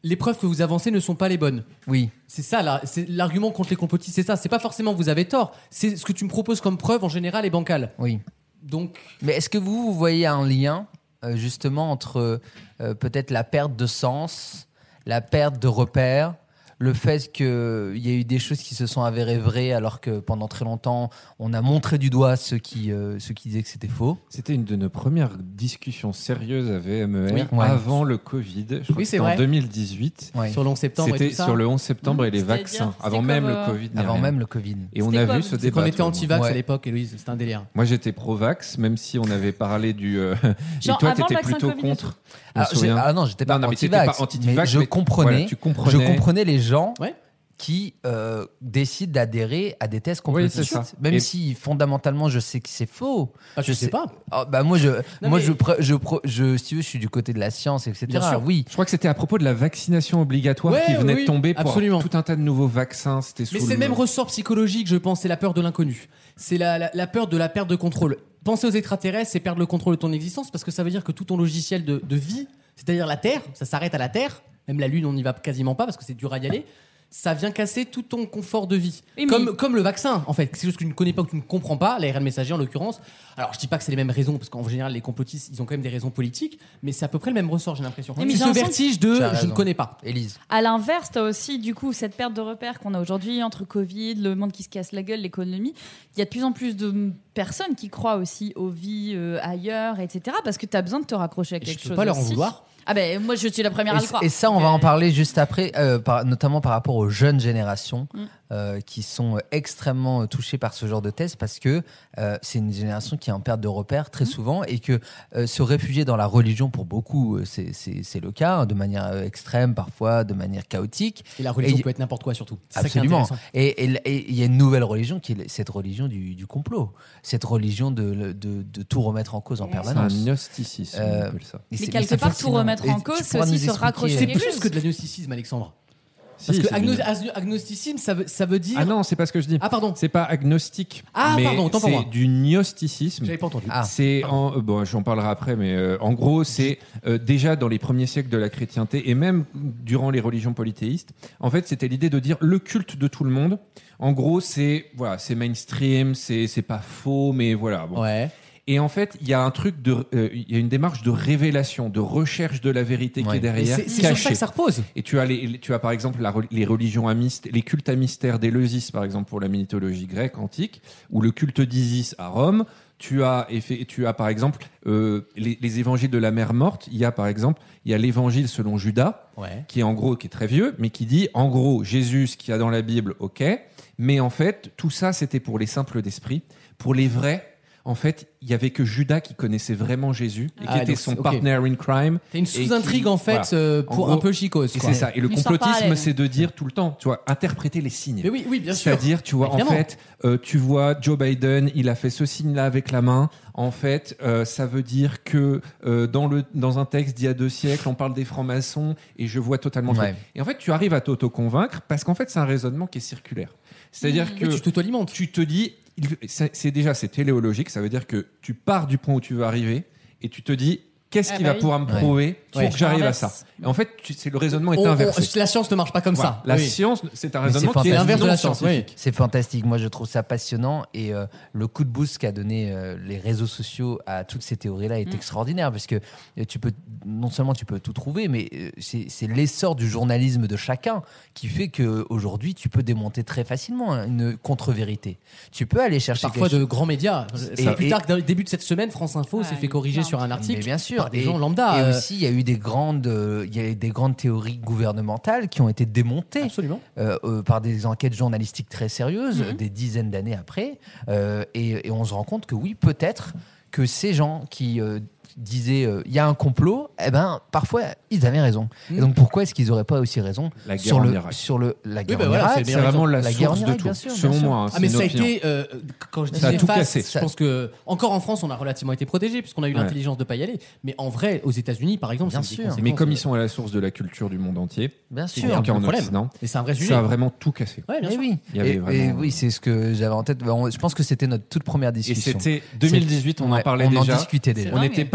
les preuves que vous avancez ne sont pas les bonnes. Oui. C'est ça, là, c'est l'argument contre les complotistes, c'est ça. C'est pas forcément vous avez tort, c'est ce que tu me proposes comme preuve en général est bancal. Oui. Donc. Mais est-ce que vous, vous voyez un lien euh, justement entre euh, peut-être la perte de sens, la perte de repères, le fait qu'il y a eu des choses qui se sont avérées vraies alors que pendant très longtemps on a montré du doigt ceux qui, euh, ceux qui disaient que c'était faux. C'était une de nos premières discussions sérieuses à V M E R Oui. Ouais. avant le Covid. Je crois Oui, que c'est c'était vrai. en deux mille dix-huit. Ouais. Sur le onze septembre et C'était tout ça. sur le onze septembre et les C'est-à-dire, vaccins, c'était avant même comme, le euh, Covid. ni Avant rien. même le Covid. Et on C'était a quoi, vu vous ce dites C'est qu'on débat. était anti-vax Ouais. à l'époque, Héloïse, c'était un délire. Moi, j'étais pro-vax, même si on avait parlé du. euh, Genre et toi, avant le t'étais vaccin plutôt Covid et contre. tout. Je me Ah, j'ai- souviens. ah non, j'étais pas Non, non, mais t'étais anti-vax, pas anti-vax, mais je mais comprenais, voilà, tu comprenais. je comprenais les gens Ouais. qui euh, décident d'adhérer à des thèses Oui, complotistes, c'est ça. même Et- si fondamentalement je sais que c'est faux. Ah, je sais pas. Ah, bah moi je, Non, moi mais- je, pre- je, pre- je, si tu veux, je suis du côté de la science, et cetera. Bien sûr. Oui. Je crois que c'était à propos de la vaccination obligatoire Ouais, qui venait oui, de tomber pour absolument. tout un tas de nouveaux vaccins. C'était sous Mais c'est le même ressort psychologique, je pense, c'est la peur de l'inconnu. C'est la, la, la peur de la perte de contrôle. Penser aux extraterrestres, c'est perdre le contrôle de ton existence parce que ça veut dire que tout ton logiciel de, de vie, c'est-à-dire la Terre, ça s'arrête à la Terre. Même la Lune, on n'y va quasiment pas parce que c'est dur à y aller. Ça vient casser tout ton confort de vie. Oui, mais- Comme, comme le vaccin, en fait. C'est quelque chose que tu ne connais pas ou que tu ne comprends pas, l'A R N messager en l'occurrence. Alors, je dis pas que c'est les mêmes raisons, parce qu'en général, les complotistes, ils ont quand même des raisons politiques, mais c'est à peu près le même ressort, j'ai l'impression. Oui, mais C'est j'ai ce l'impression vertige Tu de as je ne raison. connais pas. Élise. À l'inverse, tu as aussi du coup cette perte de repères qu'on a aujourd'hui entre Covid, le monde qui se casse la gueule, l'économie. Il y a de plus en plus de personnes qui croient aussi aux vies euh, ailleurs, et cetera. Parce que tu as besoin de te raccrocher à Et quelque je peux chose. pas leur en aussi. vouloir. Ah ben moi je suis la première à le croire. Et, et ça, on va Euh, en parler juste après, euh, par- notamment par rapport aux jeunes générations Mm. euh, qui sont extrêmement euh, touchées par ce genre de thèse parce que euh, c'est une génération qui est en perte de repères très souvent et que euh, se réfugier dans la religion, pour beaucoup, euh, c'est- c'est c'est le cas, hein, de manière euh, extrême, parfois de manière chaotique. Et la religion Et- peut être n'importe quoi, surtout. C'est ça qui est Absolument. intéressant. Et et- et il y a une nouvelle religion qui est cette religion du, du complot, cette religion de, de, de tout remettre en cause en C'est un permanence. gnosticisme, Euh, on appelle ça. Et Mais c'est- quelque c'est part, tout fascinant. remettre Et en tu cause, c'est pourras aussi nous se expliquer, raccrocher euh, à C'est quelque plus chose. que de l'agnosticisme, Alexandre. Si, Parce que c'est agno- bien. agno- agnosticisme, ça veut, ça veut dire. Ah non, c'est pas ce que je dis. Ah, pardon. C'est pas agnostique. Ah, mais pardon, autant pour c'est moi. du gnosticisme. J'avais pas entendu. Ah. C'est en, euh, bon, j'en parlerai après, mais euh, en gros, c'est euh, déjà dans les premiers siècles de la chrétienté et même durant les religions polythéistes. En fait, c'était l'idée de dire le culte de tout le monde. En gros, c'est voilà, c'est mainstream, c'est c'est pas faux, mais voilà. Bon. Ouais. Et en fait, il y a un truc de, euh, il y a une démarche de révélation, de recherche de la vérité qui Ouais. est Mais derrière, c'est c'est sur ça cachée. que ça repose. Et tu as, les, tu as par exemple la, re- les religions à mystère, les cultes à mystère d'Éleusis, par exemple, pour la mythologie grecque antique, ou le culte d'Isis à Rome. Tu as, effet- tu as par exemple euh, les, les évangiles de la mer morte. Il y a par exemple, il y a l'évangile selon Judas, Ouais. qui est en gros, qui est très vieux, mais qui dit, en gros, Jésus, ce qu'il y a dans la Bible, ok, mais en fait, tout ça, c'était pour les simples d'esprit. Pour les vrais, en fait, il y avait que Judas qui connaissait vraiment Jésus et qui Ah, était donc son c'est- ok. partner in crime. T'as une et qui- sous-intrigue en fait voilà. euh, En pour gros, un peu chicose. Et quoi. c'est ça. Et le Une histoire complotisme, parallèle. c'est de dire tout le temps, tu vois, interpréter les signes. Mais oui, oui, bien sûr. C'est-à-dire, tu vois, Évidemment. en fait, euh, tu vois, Joe Biden, il a fait ce signe-là avec la main. En fait, euh, ça veut dire que euh, dans, le, dans un texte d'il y a deux siècles, on parle des francs-maçons et je vois totalement le Ouais. truc. Et en fait, tu arrives à t'auto-convaincre parce qu'en fait, c'est un raisonnement qui est circulaire. C'est-à-dire que Oui, tu t'auto-alimentes. tu te dis, il- c'est c'est déjà, c'est téléologique, ça veut dire que tu pars du point où tu veux arriver et tu te dis, qu'est-ce Ah qui bah va oui. pouvoir me Ouais. prouver pour Ouais. que j'arrive à Inverse. ça. Et en fait, tu- c'est le raisonnement est On- on- inversé. la science ne marche pas comme Voilà. ça. La Oui. science, c'est un Mais c'est raisonnement qui est fantastique. l'inverse de la non science, scientifique. C'est fantastique. Moi, je trouve ça passionnant. Et euh, le coup de boost qu'a donné euh, les réseaux sociaux à toutes ces théories-là est Mm. extraordinaire. Parce que euh, tu peux, non seulement tu peux tout trouver, mais euh, c'est c'est l'essor du journalisme de chacun qui fait qu'aujourd'hui, tu peux démonter très facilement hein, une contre-vérité. Tu peux aller chercher Parfois quelque de grands médias. Et- Ça, plus et- tard que dans le début de cette semaine, France Info Ouais, s'est fait il corriger y a sur un plein. article. Mais bien sûr, par des et, gens lambda. et euh, aussi, il y a eu des grandes, euh, il y a eu des grandes théories gouvernementales qui ont été démontées Absolument. euh, euh, par des enquêtes journalistiques très sérieuses, Mhm. des dizaines d'années après, euh, et, et on se rend compte que oui, peut-être que ces gens qui euh, disaient euh, il y a un complot, eh ben parfois ils avaient raison. Mhm. Et donc pourquoi est-ce qu'ils n'auraient pas aussi raison La guerre sur en le Irak. sur le la guerre bah en voilà, Irak, c'est le C'est meilleur vraiment exemple. la, La guerre en source de Irak, tout, bien sûr, bien selon sûr. moi. hein, Ah c'est mais une ça a opinion. été euh, quand je dis Ça a tout néfaste, cassé. je pense que encore en France on a relativement été protégé puisqu'on a eu Ouais. l'intelligence de pas y aller, mais en vrai aux États-Unis par exemple, Bien ça a eu des sûr. conséquences, Mais comme euh, ils sont à la source de la culture du monde entier, bien c'est sûr. un en tout cas en problème. Occident, Et c'est un vrai sujet. ça a vraiment tout cassé. Ouais, bien Eh sûr. oui, Il y avait et, vraiment- et oui, c'est ce que j'avais en tête. On- Je pense que c'était notre toute première Et discussion. c'était deux mille dix-huit, on en Ouais, parlait on déjà. en discutait déjà. On dingue. n'était pas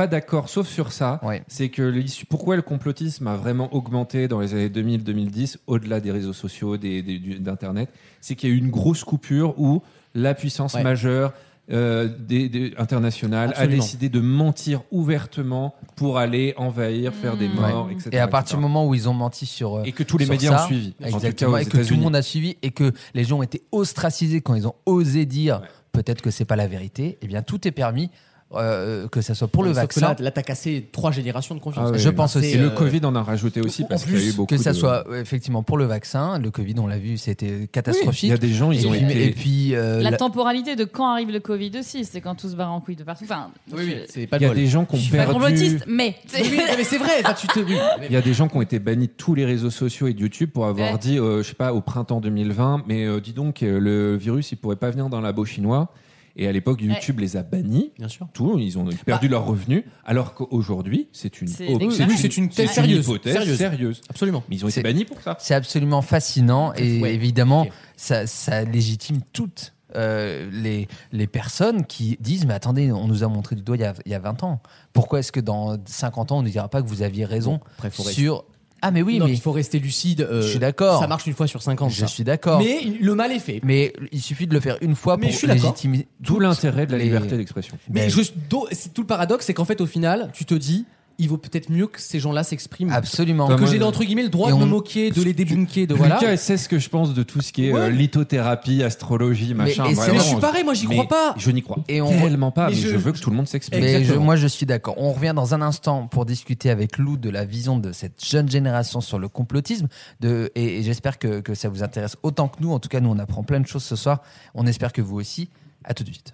d'accord, sauf sur ça. Ouais. C'est que l'issue- pourquoi le complotisme a vraiment augmenté dans les années deux mille deux mille dix, au-delà des réseaux sociaux, des, des- du- d'Internet, c'est qu'il y a eu une grosse coupure où la puissance Ouais. majeure euh, des, des- internationale Absolument. a décidé de mentir ouvertement pour aller envahir, faire des morts, Ouais. et cetera. Et à et partir du cetera. moment où ils ont menti sur. euh, Et que tous les sur médias ça, ont suivi. En tout Exactement. cas, aux Et que tout le États-Unis. monde a suivi et que les gens ont été ostracisés quand ils ont osé dire Ouais. peut-être que c'est pas la vérité. Eh bien, tout est permis, euh, que ça soit pour le Sauf que vaccin. Là, là t'as cassé trois générations de confiance. Ah ouais. Je pense aussi. Et le euh, Covid en a rajouté aussi En parce qu'il y a eu plus, beaucoup que ça de- soit euh, effectivement pour le vaccin, le Covid, on l'a vu, c'était Oui, catastrophique. il y a des gens, ils et, ont puis, été. et puis, euh, La la- temporalité de quand arrive le Covid aussi, c'est quand tout se barre en couille de partout. Enfin, Oui, oui, je- c'est pas Il y a de bol. des gens qui ont je suis pas perdu. complotiste, mais. Oui, oui, mais c'est vrai. Enfin, tu te. oui. Il y a des gens qui ont été bannis de tous les réseaux sociaux et de YouTube pour avoir Ouais. dit, euh, je sais pas, au printemps deux mille vingt, mais euh, dis donc, euh, le virus, il pourrait pas venir dans la labo chinois. Et à l'époque, YouTube les a bannis. Bien sûr. Tout, ils ont perdu leurs revenus. Alors qu'aujourd'hui, c'est une, C'est oh, dégueulasse. c'est Oui, une- c'est une c'est thèse sérieuse. hypothèse Sérieuse. sérieuse. Absolument. Mais ils ont été C'est- bannis pour ça. c'est absolument fascinant et Ouais. évidemment, Ok. ça, ça légitime toutes euh, les, les personnes qui disent mais attendez, on nous a montré du doigt il y a, il y a vingt ans. Pourquoi est-ce que dans cinquante ans, on ne dira pas que vous aviez raison Bon, après, faut rester- sur... Ah mais oui, Non, mais il faut rester lucide. euh, je suis d'accord. Ça marche une fois sur cinquante. Je ça. suis d'accord. Mais, Mais le mal est fait. il suffit de le faire une fois Mais pour je suis d'accord. légitimer D'où toutes l'intérêt de la les- liberté d'expression. Mais Ben, je, do- c'est tout le paradoxe, c'est qu'en fait, au final, tu te dis, il vaut peut-être mieux que ces gens-là s'expriment. Absolument. Comme Que moi, j'ai je- entre guillemets le droit Et de me on- moquer, de les débunker, de voilà. Lucas sait ce que je pense de tout ce qui est Ouais. euh, lithothérapie, astrologie, machin. et c'est- vraiment. Mais je suis pareil, moi j'y Mais crois pas. Je n'y crois Et on- tellement pas, mais mais, je- je... veux que tout le monde s'explique. Mais je- Exactement. moi, je suis d'accord. On revient dans un instant pour discuter avec Lou de la vision de cette jeune génération sur le complotisme. De, et, et j'espère que, que ça vous intéresse autant que nous. En tout cas, nous, on apprend plein de choses ce soir. On espère que vous aussi. À tout de suite.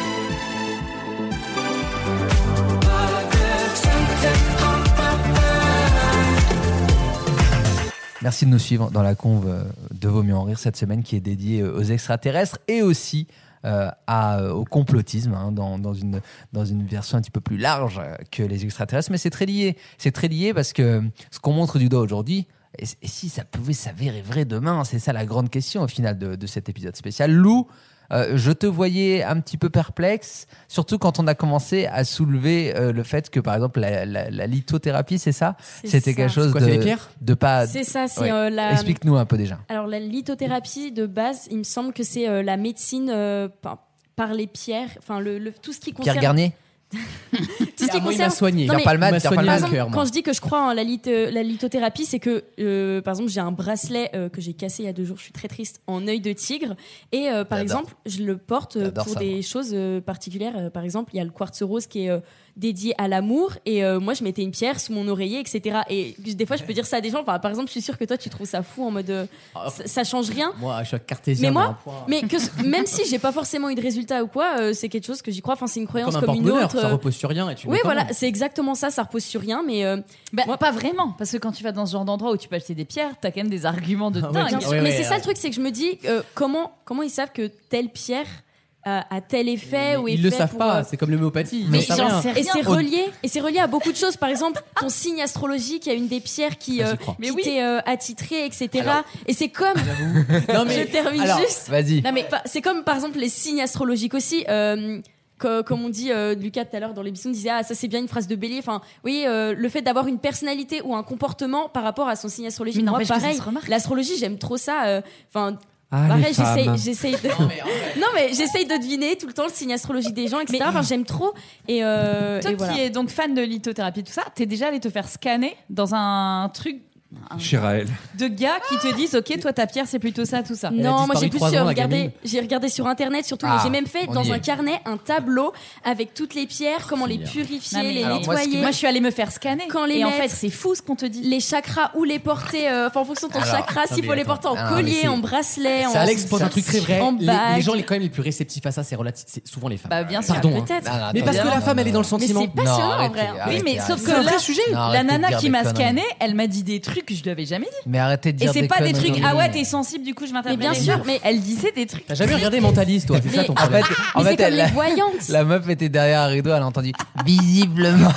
Merci de nous suivre dans la conve euh, de Vaut mieux en rire cette semaine qui est dédiée euh, aux extraterrestres et aussi euh, à, euh, au complotisme hein, dans, dans, une, dans une version un petit peu plus large euh, que les extraterrestres. Mais c'est très lié. C'est très lié parce que ce qu'on montre du doigt aujourd'hui, et, et si ça pouvait s'avérer vrai demain, c'est ça la grande question au final de, de cet épisode spécial. Lou, euh, je te voyais un petit peu perplexe, surtout quand on a commencé à soulever euh, le fait que, par exemple, la, la, la lithothérapie, c'est ça C'est C'était ça. quelque chose C'est quoi, de, c'est les pierres de pas... C'est ça, c'est Ouais. euh, la. Explique-nous un peu déjà. Alors la lithothérapie de base, il me semble que c'est euh, la médecine euh, par, par les pierres, enfin le, le- tout ce qui concerne. Pierre Garnier Tout ce Ah, qui moi, il m'a concerne. soigné. Non, Pierre mais- Palmade, il m'a Pierre soigné Par Palmade. le exemple, cœur, moi. quand je dis que je crois en la, lith- la lithothérapie, c'est que, euh, par exemple, j'ai un bracelet euh, que j'ai cassé il y a deux jours, je suis très triste, en œil de tigre. Et euh, par J'adore. exemple, je le porte euh, J'adore pour ça, des moi. choses euh, particulières. Euh, par exemple, il y a le quartz rose qui est euh, dédié à l'amour. Et euh, moi, je mettais une pierre sous mon oreiller, et cetera. Et des fois, je peux dire ça à des gens. Enfin, par exemple, je suis sûre que toi, tu trouves ça fou en mode euh, Ah, ça, ça change rien. Moi, je suis cartésien. Mais moi, d'un point. Mais que, ce- même si j'ai pas forcément eu de résultat ou quoi, euh, c'est quelque chose que j'y crois. Enfin, c'est une croyance Comme un comme, une porte-bonheur, autre. ça euh, repose sur rien. Et tu le Oui, mets quand voilà, même. c'est exactement ça. Ça repose sur rien, mais euh, Bah, Moi- pas vraiment, parce que quand tu vas dans ce genre d'endroit où tu peux acheter des pierres, t'as quand même des arguments de Ah ouais, dingue. bien Ah sûr. ouais, mais ouais, c'est ça ouais. le truc, c'est que je me dis euh, comment comment ils savent que telle pierre euh, a tel effet ou est Ils le fait savent pour, pas, euh, c'est comme l'homéopathie. ils Mais en savent j'en rien. sais Et rien. c'est relié, et c'est relié à beaucoup de choses. Par exemple, ton signe astrologique, il y a une des pierres qui, Ah, j'y euh, crois. qui Mais oui. t'est euh, attitrée, et cetera. Et c'est comme, Non, mais- je termine alors, juste. Vas-y. Non mais pa- c'est comme par exemple les signes astrologiques aussi. euh, co- comme on dit, euh, Lucas tout à l'heure dans l'émission disait ah ça c'est bien une phrase de bélier. Enfin, oui, euh, le fait d'avoir une personnalité ou un comportement par rapport à son signe astrologique. Mais Moi, n'empêche que ça pareil, se remarque. l'astrologie j'aime trop ça. euh, Enfin, Ah, pareil, les j'essaye, femmes. j'essaye de. Non mais j'essaye de deviner tout le temps le signe astrologique des gens, et cetera. Enfin, j'aime trop. Et, euh, Toi et qui voilà. es donc fan de lithothérapie, tout ça, t'es déjà allé te faire scanner dans un truc un- Chez Raël. de gars qui te disent ok toi ta pierre c'est plutôt ça tout ça. a Non, moi disparu j'ai plus trois ans, euh, la regardé, gamine. j'ai regardé sur internet surtout, Ah, et j'ai même fait on dans y un est. carnet un tableau avec toutes les pierres, comment les Génial. purifier, Non, mais les alors, moi, ce qui- nettoyer, Moi je suis allée me faire scanner Quand les et en mettre- fait c'est fou ce qu'on te dit. les chakras, où les porter, euh, enfin en fonction de ton Alors, chakra, non, s'il faut mais les attends. porter en Alors, mais collier, c'est- en bracelet, en C'est Alex pose un truc très vrai. en Les, bague. les gens les quand même les plus réceptifs à ça, c'est relati- c'est souvent les femmes. Bah bien sûr. Pardon. hein. peut-être. Non, non, Mais parce que attends, la non, femme, non, elle est dans le non. sentiment. Mais c'est passionnant, Non, en arrêtez, vrai. Oui arrêtez, mais sauf arrêtez. que C'est un là vrai sujet. Non, la arrêtez de nana dire qui des m'a conneries. scanné, elle m'a dit des trucs que je lui avais jamais dit. Mais arrêtez de Et dire c'est des pas des conneries. trucs ah ouais t'es sensible du coup je m'interpelle. Mais bien les sûr, gens. mais- elle disait des trucs. T'as jamais regardé Mentaliste, toi, c'est ça Mais- ton En problème. fait, en Mais fait c'est comme elle, les voyantes. la meuf était derrière un rideau, elle a entendu visiblement.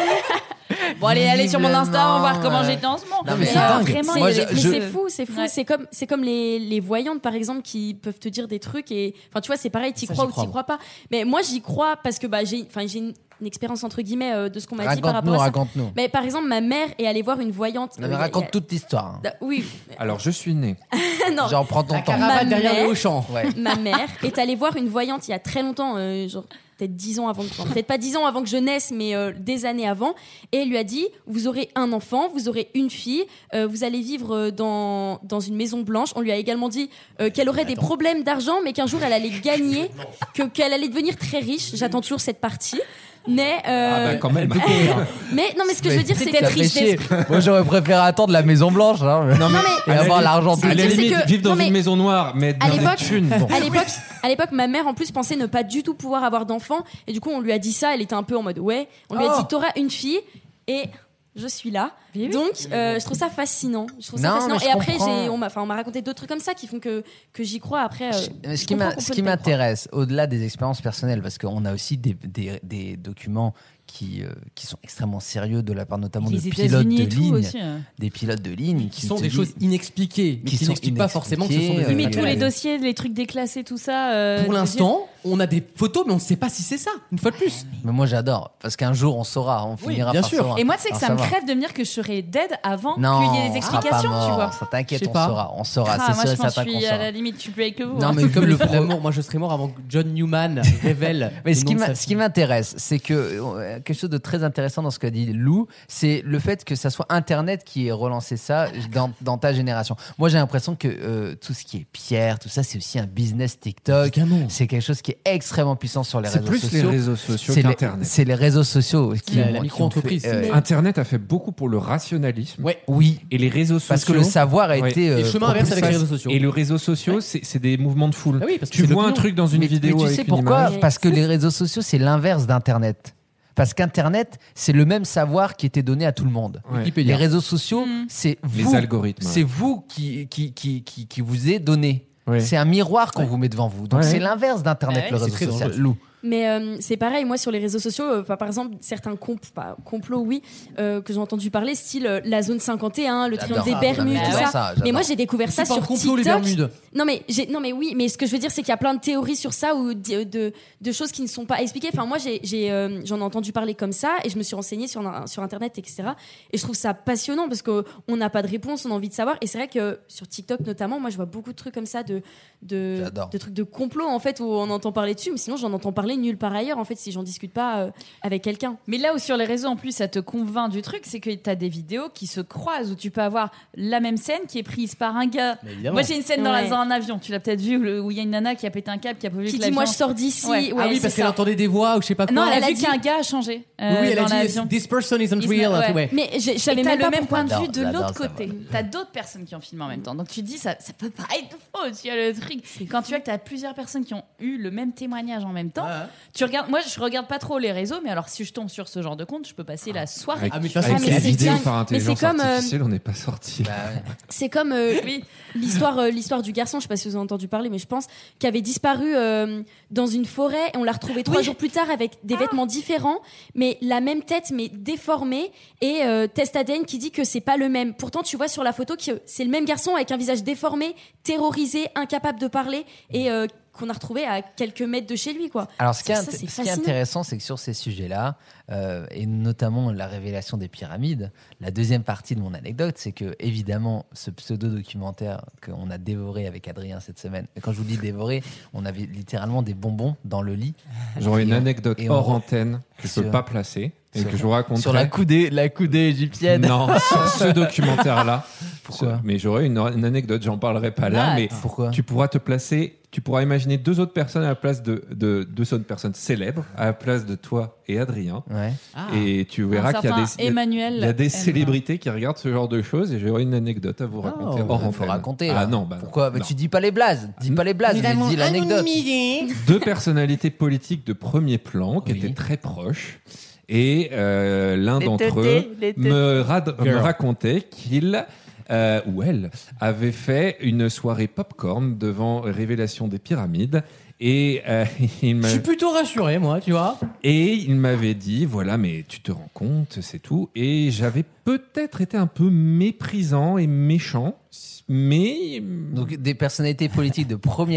Bon allez allez sur mon Insta on va voir comment Ouais. j'étais en ce moment. Non, mais Mais c'est non, dingue. vraiment, C'est- Moi, il y je- a des mais je- c'est fou, c'est fou. Ouais. C'est comme, c'est comme les, les voyantes, par exemple, qui peuvent te dire des trucs et, enfin, tu vois, c'est pareil, t'y Ça, crois j'y ou crois, t'y crois pas. Mais moi, j'y crois parce que, bah, j'ai, enfin, j'ai une une expérience entre guillemets euh, de ce qu'on m'a dit par Raconte-nous, rapport à ça. raconte-nous. Mais par exemple, ma mère est allée voir une voyante. Non, mais euh, raconte il y a- toute l'histoire. hein. Da- Oui. Alors, je suis né. non. Genre, prends ton La temps. caravane Ma derrière mère- le Auchan. Ouais. Ma mère est allée voir une voyante il y a très longtemps, euh, genre peut-être dix ans avant, que- non, peut-être pas dix ans avant que je naisse, mais euh, des années avant, et elle lui a dit vous aurez un enfant, vous aurez une fille, euh, vous allez vivre euh, dans dans une maison blanche. On lui a également dit euh, qu'elle aurait des problèmes d'argent, mais qu'un jour elle allait gagner, que qu'elle allait devenir très riche. J'attends toujours cette partie. Mais, euh, Ah bah quand même. mais non, mais ce que je veux dire, c'est Ça que fait chier. Moi, j'aurais préféré attendre la Maison Blanche. Hein. Non, mais, Et à la avoir limite- l'argent À tout la de suite. limite, C'est que- vivre dans non, mais- une maison noire, mais à dans des l'époque, thunes. Bon. à l'époque, à l'époque, ma mère en plus pensait ne pas du tout pouvoir avoir d'enfant, et du coup on lui a dit ça. Elle était un peu en mode ouais. On lui a Oh. dit t'auras une fille, et je suis là. Oui, oui. Donc euh, je trouve ça fascinant. Je trouve ça Non, fascinant. mais je Et après comprends. j'ai, on m'a, enfin on m'a raconté d'autres trucs comme ça qui font que que j'y crois. Après, euh, Mais je ce qui comprends m'a- qu'on ce peut qui ne pas y croire. m'intéresse, au-delà des expériences personnelles, parce qu'on a aussi des, des, des documents qui, euh, qui sont extrêmement sérieux de la part notamment Les de pilotes États-Unis de et tout ligne, aussi, hein. des pilotes de ligne Qui qui sont te des disent- choses inexpliquées, mais qui qui sont n'expliquent pas forcément que ce sont des inexpliquées, Oui, mais euh, tous les ouais. dossiers, les trucs déclassés, tout ça. euh, Pour les- l'instant, on a des photos, mais on ne sait pas si c'est ça, une fois de plus. Mais moi j'adore, parce qu'un jour on saura, on Oui, finira bien par sûr. savoir. Et moi, tu sais que par ça me savoir. crève de me dire que je serais dead avant Non, qu'il y ait des on sera pas explications, mort, tu vois. Ça t'inquiète, Je sais on pas. saura, on saura, Ah, c'est moi, sûr et je pense certain que je qu'on suis à saura. la limite, tu break le vous. Non, hein. mais Tout comme le le pro- mort, moi je serais mort avant que John Newman révèle. Mais le ce nom qui, de m'a- sa ce qui fille. m'intéresse, c'est que euh, quelque chose de très intéressant dans ce qu'a dit Lou, c'est le fait que ça soit Internet qui ait relancé ça dans, dans ta génération. Moi, j'ai l'impression que euh, tout ce qui est pierre, tout ça, c'est aussi un business TikTok. Évidemment. C'est quelque chose qui est extrêmement puissant sur les C'est réseaux plus sociaux. les réseaux sociaux C'est les- qu'Internet. C'est les réseaux sociaux qui La- ont- la qui micro-entreprise. ont fait, euh, Mais- Internet a fait beaucoup pour le rationalisme. Ouais. oui, Et les réseaux sociaux. parce que le savoir a Ouais. été. euh, Et chemin inverse avec les réseaux sociaux. Et les réseaux sociaux, c'est c'est des mouvements de foule. Ah oui, parce que tu c'est vois un l'opinion. truc dans une mais, vidéo mais tu avec sais une pourquoi image. Parce que les réseaux sociaux, c'est l'inverse d'Internet. Parce qu'Internet, c'est le même savoir qui était donné à tout le monde. Ouais. Wikipédia. Les réseaux sociaux, Mm. c'est Les vous. algorithmes. C'est vous qui, qui, qui, qui, qui vous est donné. Ouais. C'est un miroir qu'on vous met devant vous. Donc Ouais. c'est l'inverse d'Internet, Ah ouais, le c'est réseau très social. dangereux. Lou. Mais euh, c'est pareil, moi sur les réseaux sociaux, euh, enfin, par exemple, certains comp- pas, complots, oui, euh, que j'ai entendu parler, style euh, la zone cinquante et un, le J'adore triangle des ça, Bermudes, j'adore tout ça. ça, Mais moi j'adore. j'ai découvert ça C'est pas sur un complot, les TikTok. Bermudes. Non mais, j'ai, non mais oui, mais ce que je veux dire c'est qu'il y a plein de théories sur ça ou de, de, de choses qui ne sont pas expliquées. Enfin moi j'ai, j'ai, euh, j'en ai entendu parler comme ça et je me suis renseignée sur, sur internet, et cetera. Et je trouve ça passionnant parce qu'on n'a pas de réponse, on a envie de savoir. Et c'est vrai que sur TikTok notamment, moi je vois beaucoup de trucs comme ça, de, de, J'adore. de trucs de complot en fait où on entend parler dessus, mais sinon j'en entends parler nulle part ailleurs en fait si j'en discute pas euh, avec quelqu'un. Mais là où sur les réseaux, en plus, ça te convainc du truc, c'est que tu as des vidéos qui se croisent, où tu peux avoir la même scène qui est prise par un gars. Mais évidemment. Moi, j'ai une scène dans, la- Ouais. dans un avion, tu l'as peut-être vu, où le- où il y a une nana qui a pété un câble, qui a pas vu Qui que dit moi je l'avion- sors d'ici. Ouais. Ouais, Ah oui, c'est parce qu'elle ça. entendait des voix ou je sais pas quoi. Non, elle, Elle a a vu dit- qu'un gars a changé euh, Oui, oui, elle dans a dit l'avion. This person isn't Isn't- real. ouais. Ouais. Mais je, je Et savais t'as même le pas même pourquoi. point de vue J'adore, de j'adore l'autre ça, côté. moi. T'as d'autres personnes qui ont filmé en même temps. Donc tu te dis, ça, ça peut pas être faux. Tu as le truc. Quand tu vois que t'as plusieurs personnes qui ont eu le même témoignage en même temps, tu regardes. Moi, je regarde pas trop les réseaux, mais alors si je tombe sur ce genre de compte, je peux passer la soirée. Avec, Ah, mais de toute façon, avec Ah, mais les c'est vidéos dingue. par Mais intelligence c'est comme, euh, artificielle, on n'est pas sorti. Bah C'est comme euh, l'histoire, euh, l'histoire du garçon, je sais pas si vous avez entendu parler, mais je pense, qui avait disparu euh, dans une forêt et on l'a retrouvé trois jours plus tard avec des vêtements différents, mais la même tête, mais déformée, et euh, test A D N qui dit que c'est pas le même. Pourtant, tu vois sur la photo que c'est le même garçon avec un visage déformé, terrorisé, incapable de parler, et euh, qu'on a retrouvé à quelques mètres de chez lui, quoi. Alors, ce qui est, Ça, int- c'est ce qui est fascinant. intéressant, c'est que sur ces sujets-là, euh, et notamment la révélation des pyramides, la deuxième partie de mon anecdote, c'est que, évidemment, ce pseudo-documentaire qu'on a dévoré avec Adrien cette semaine, et quand je vous dis dévoré, on avait littéralement des bonbons dans le lit. J'aurais une Et on- anecdote et on hors re- antenne que je Sur- peux pas placer et sur- que je vous raconterai. Sur la coudée, la coudée égyptienne. Non, sur ce documentaire-là. Pourquoi Mais j'aurais une, une anecdote, j'en parlerai pas là, Ah, mais Pourquoi tu pourras te placer, tu pourras imaginer deux autres personnes à la place de, de deux autres personnes célèbres à la place de toi et Adrien. Ouais. Ah. Et tu verras Un qu'il y a certain des, il y a- Emmanuel il y a des M. célébrités qui regardent ce genre de choses et j'aurai une anecdote à vous raconter Oh, hors il faut antenne. raconter. Ah là. non, bah non, Pourquoi Mais non. tu dis pas les blazes. Dis pas les blazes, mais dis l'anecdote. Deux personnalités politiques de premier plan qui Oui. étaient très proches. Et euh, l'un Les d'entre teutés, eux les teutés. me, rad- me Girl. racontait qu'il euh, ou elle avait fait une soirée popcorn devant Révélation des pyramides. Et, euh, il Je m'a- suis plutôt rassuré, moi, tu vois. et il m'avait dit, voilà, mais tu te rends compte, c'est tout. Et j'avais peut-être été un peu méprisant et méchant, mais Donc des personnalités politiques de premier rang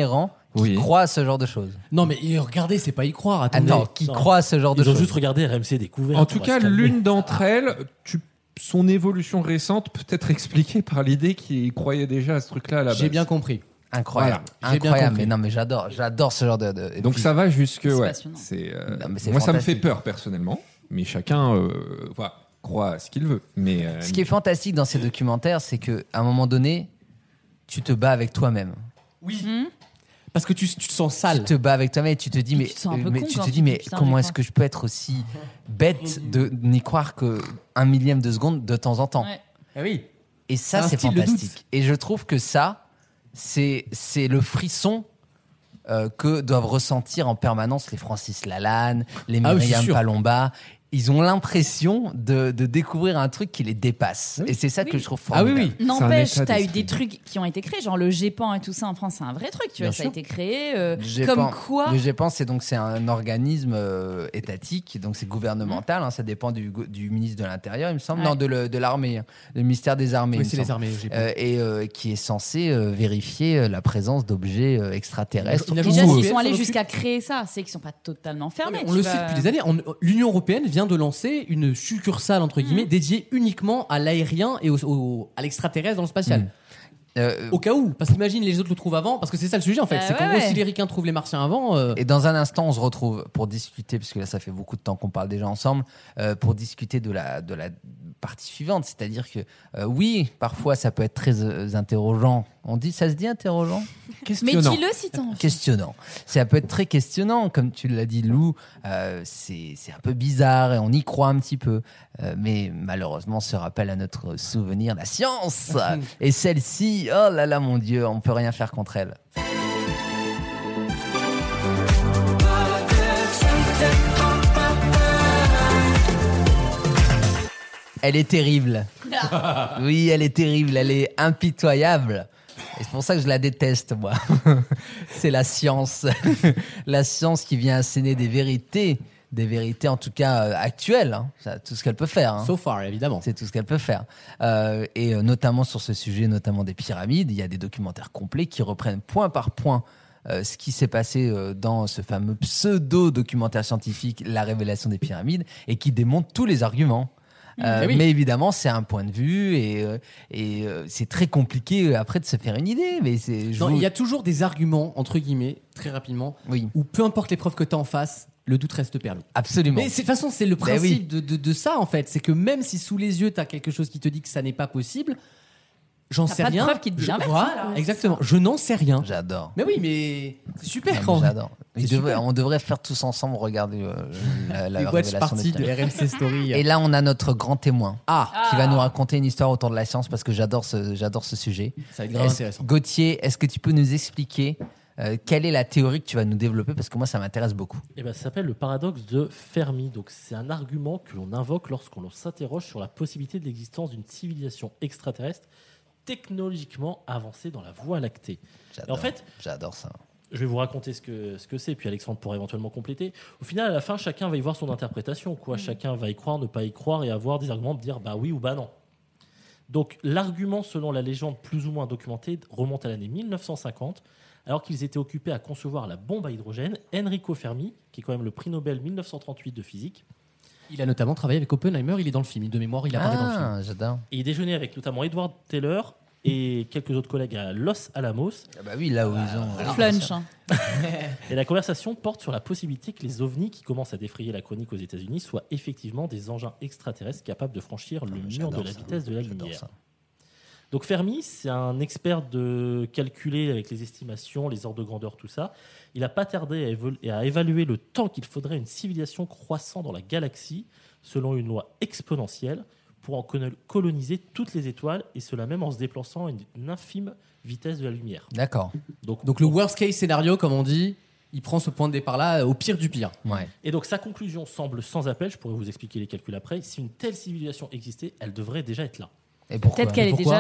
qui Oui. croient à ce genre de choses. Non, mais regardez, c'est pas y croire. Ah Attendez. non, qui croient à ce genre de Ils ont choses. juste regardé R M C Découverte. En on tout va cas, se calmer. l'une d'entre elles, tu, son évolution récente peut être expliquée par l'idée qu'il croyait déjà à ce truc-là à la base. J'ai bien compris. Incroyable, Voilà, j'ai bien incroyable. compris. Mais non, mais j'adore, j'adore ce genre de. de- et Donc puis- ça va jusque. C'est Ouais, passionnant. c'est, euh, Non, mais c'est moi, ça me fait fantastique. peur personnellement, mais chacun euh, voilà, croit à ce qu'il veut. Mais euh, Ce qui est fantastique dans ces documentaires, c'est que à un moment donné, tu te bats avec toi-même. Oui. Parce que tu, tu te sens sale. Tu te bats avec toi-même et tu te dis, Puis mais, tu te sens un peu mais con tu quand te tu dis, te mais dis, putain, comment j'y est-ce crois. que je peux être aussi bête de n'y croire que un millième de seconde de temps en temps. Ouais. Eh oui. Et ça, C'est un c'est style de fantastique. doute. Et je trouve que ça, c'est c'est le frisson euh, que doivent ressentir en permanence les Francis Lalanne, les Ah oui, c'est Myriam sûr. Palomba. Ils ont l'impression de, de découvrir un truc qui les dépasse. Et c'est ça que je trouve Ah oui, formidable. oui. N'empêche, état t'as eu d'esprit. des trucs qui ont été créés, genre le G P A N et tout ça en France, c'est un vrai truc, tu Bien vois, ça a sûr. été créé. euh, Le G P A N, comme quoi. Le G P A N, c'est donc c'est un organisme euh, étatique, donc c'est gouvernemental. hein, ça dépend du, go- du ministre de l'Intérieur, il me semble, Ouais. non de, le- de l'armée, hein, le ministère des Armées. Oui, il me c'est les semble. armées. j'ai pas- Euh, et euh, qui est censé euh, vérifier euh, la présence d'objets euh, extraterrestres. Une Déjà, Ou, s'ils euh, sont allés s'en jusqu'à créer ça, c'est qu'ils sont pas totalement Non, fermés. mais on tu le vas- sait depuis des années. On- L'Union européenne vient de lancer une succursale entre guillemets dédiée uniquement à l'aérien et au, au- à l'extraterrestre dans le spatial. Mm. Euh, Au cas où, parce qu'imagine les autres le trouvent avant, parce que c'est ça le sujet en fait. Bah c'est qu'en ouais, gros, ouais. si les ricains trouvent les martiens avant, euh, Et dans un instant, on se retrouve pour discuter, parce que là, ça fait beaucoup de temps qu'on parle déjà ensemble, euh, pour discuter de la, de la partie suivante. C'est-à-dire que, euh, oui, parfois, ça peut être très euh, interrogeant. On dit, ça se dit interrogeant Mais questionnant. dis-le si t'as envie. Questionnant. Ça peut être très questionnant, comme tu l'as dit, Lou. Euh, c'est c'est un peu bizarre et on y croit un petit peu. Euh, mais malheureusement, on se rappelle à notre souvenir la science. Et celle-ci, oh là là, mon Dieu, on peut rien faire contre elle. Elle est terrible. Oui, elle est terrible, elle est impitoyable. Et c'est pour ça que je la déteste, moi. C'est la science. La science qui vient asséner des vérités, des vérités en tout cas euh, actuelles. hein. C'est tout ce qu'elle peut faire. hein. so far évidemment. C'est tout ce qu'elle peut faire. Euh, et euh, notamment sur ce sujet, notamment des pyramides, il y a des documentaires complets qui reprennent point par point euh, ce qui s'est passé euh, dans ce fameux pseudo-documentaire scientifique, La Révélation des pyramides, et qui démontrent tous les arguments. Euh, Eh oui. Mais évidemment, c'est un point de vue et, euh, et euh, c'est très compliqué euh, après de se faire une idée. Mais c'est, je Non, vous- il y a toujours des arguments entre guillemets très rapidement Oui, où peu importe les preuves que tu as en face, le doute reste permis. absolument. Mais c'est- de toute façon, c'est le Ben principe oui. de, de- de ça en fait, c'est que même si sous les yeux tu as quelque chose qui te dit que ça n'est pas possible, j'en T'as sais pas de rien. preuve qui te dit Je- l'inverse. Voilà, exactement. Je n'en sais rien. J'adore. Mais oui, mais c'est super. Non, mais quand j'adore. Il C'est devrait- super. on devrait faire tous ensemble regarder euh, la, la Les watch révélation parties des de pyramides. R M C Story. Et là, on a notre grand témoin Ah, qui va nous raconter une histoire autour de la science parce que j'adore ce, j'adore ce sujet. ça va être grave Est-ce- intéressant. Gauthier, est-ce que tu peux nous expliquer euh, quelle est la théorie que tu vas nous développer parce que moi, ça m'intéresse beaucoup. Eh ben, ça s'appelle le paradoxe de Fermi. Donc, c'est un argument que l'on invoque lorsqu'on s'interroge sur la possibilité de l'existence d'une civilisation extraterrestre technologiquement avancée dans la Voie lactée. J'adore, en fait, j'adore ça. Je vais vous raconter ce que ce que c'est, puis Alexandre pourra éventuellement compléter. Au final, à la fin, chacun va y voir son interprétation. Quoi. Chacun va y croire, ne pas y croire, et avoir des arguments de dire bah oui ou bah non. Donc, l'argument, selon la légende plus ou moins documentée, remonte à l'année mille neuf cent cinquante, alors qu'ils étaient occupés à concevoir la bombe à hydrogène. Enrico Fermi, qui est quand même le prix Nobel mille neuf cent trente-huit de physique, Il a notamment travaillé avec Oppenheimer, il est dans le film. De mémoire, il apparaît dans le film. Ah, j'adore. et il déjeunait avec notamment Edward Teller et quelques autres collègues à Los Alamos. Ah bah oui, là où ils ont. euh, Flunch. hein. Et la conversation porte sur la possibilité que les ovnis qui commencent à défrayer la chronique aux États-Unis soient effectivement des engins extraterrestres capables de franchir le mur de j'adore la ça. vitesse de la J'adore lumière. ça. Donc Fermi, c'est un expert de calculer avec les estimations, les ordres de grandeur, tout ça. Il n'a pas tardé à, évol- à évaluer le temps qu'il faudrait à une civilisation croissant dans la galaxie, selon une loi exponentielle, pour en colo- coloniser toutes les étoiles, et cela même en se déplaçant à une, une infime vitesse de la lumière. D'accord. Donc, Donc le worst case scénario, comme on dit, il prend ce point de départ-là au pire du pire. Ouais. Et donc sa conclusion semble sans appel, je pourrais vous expliquer les calculs après. Si une telle civilisation existait, elle devrait déjà être là. Et pourquoi Peut-être qu'elle est Pourquoi déjà là.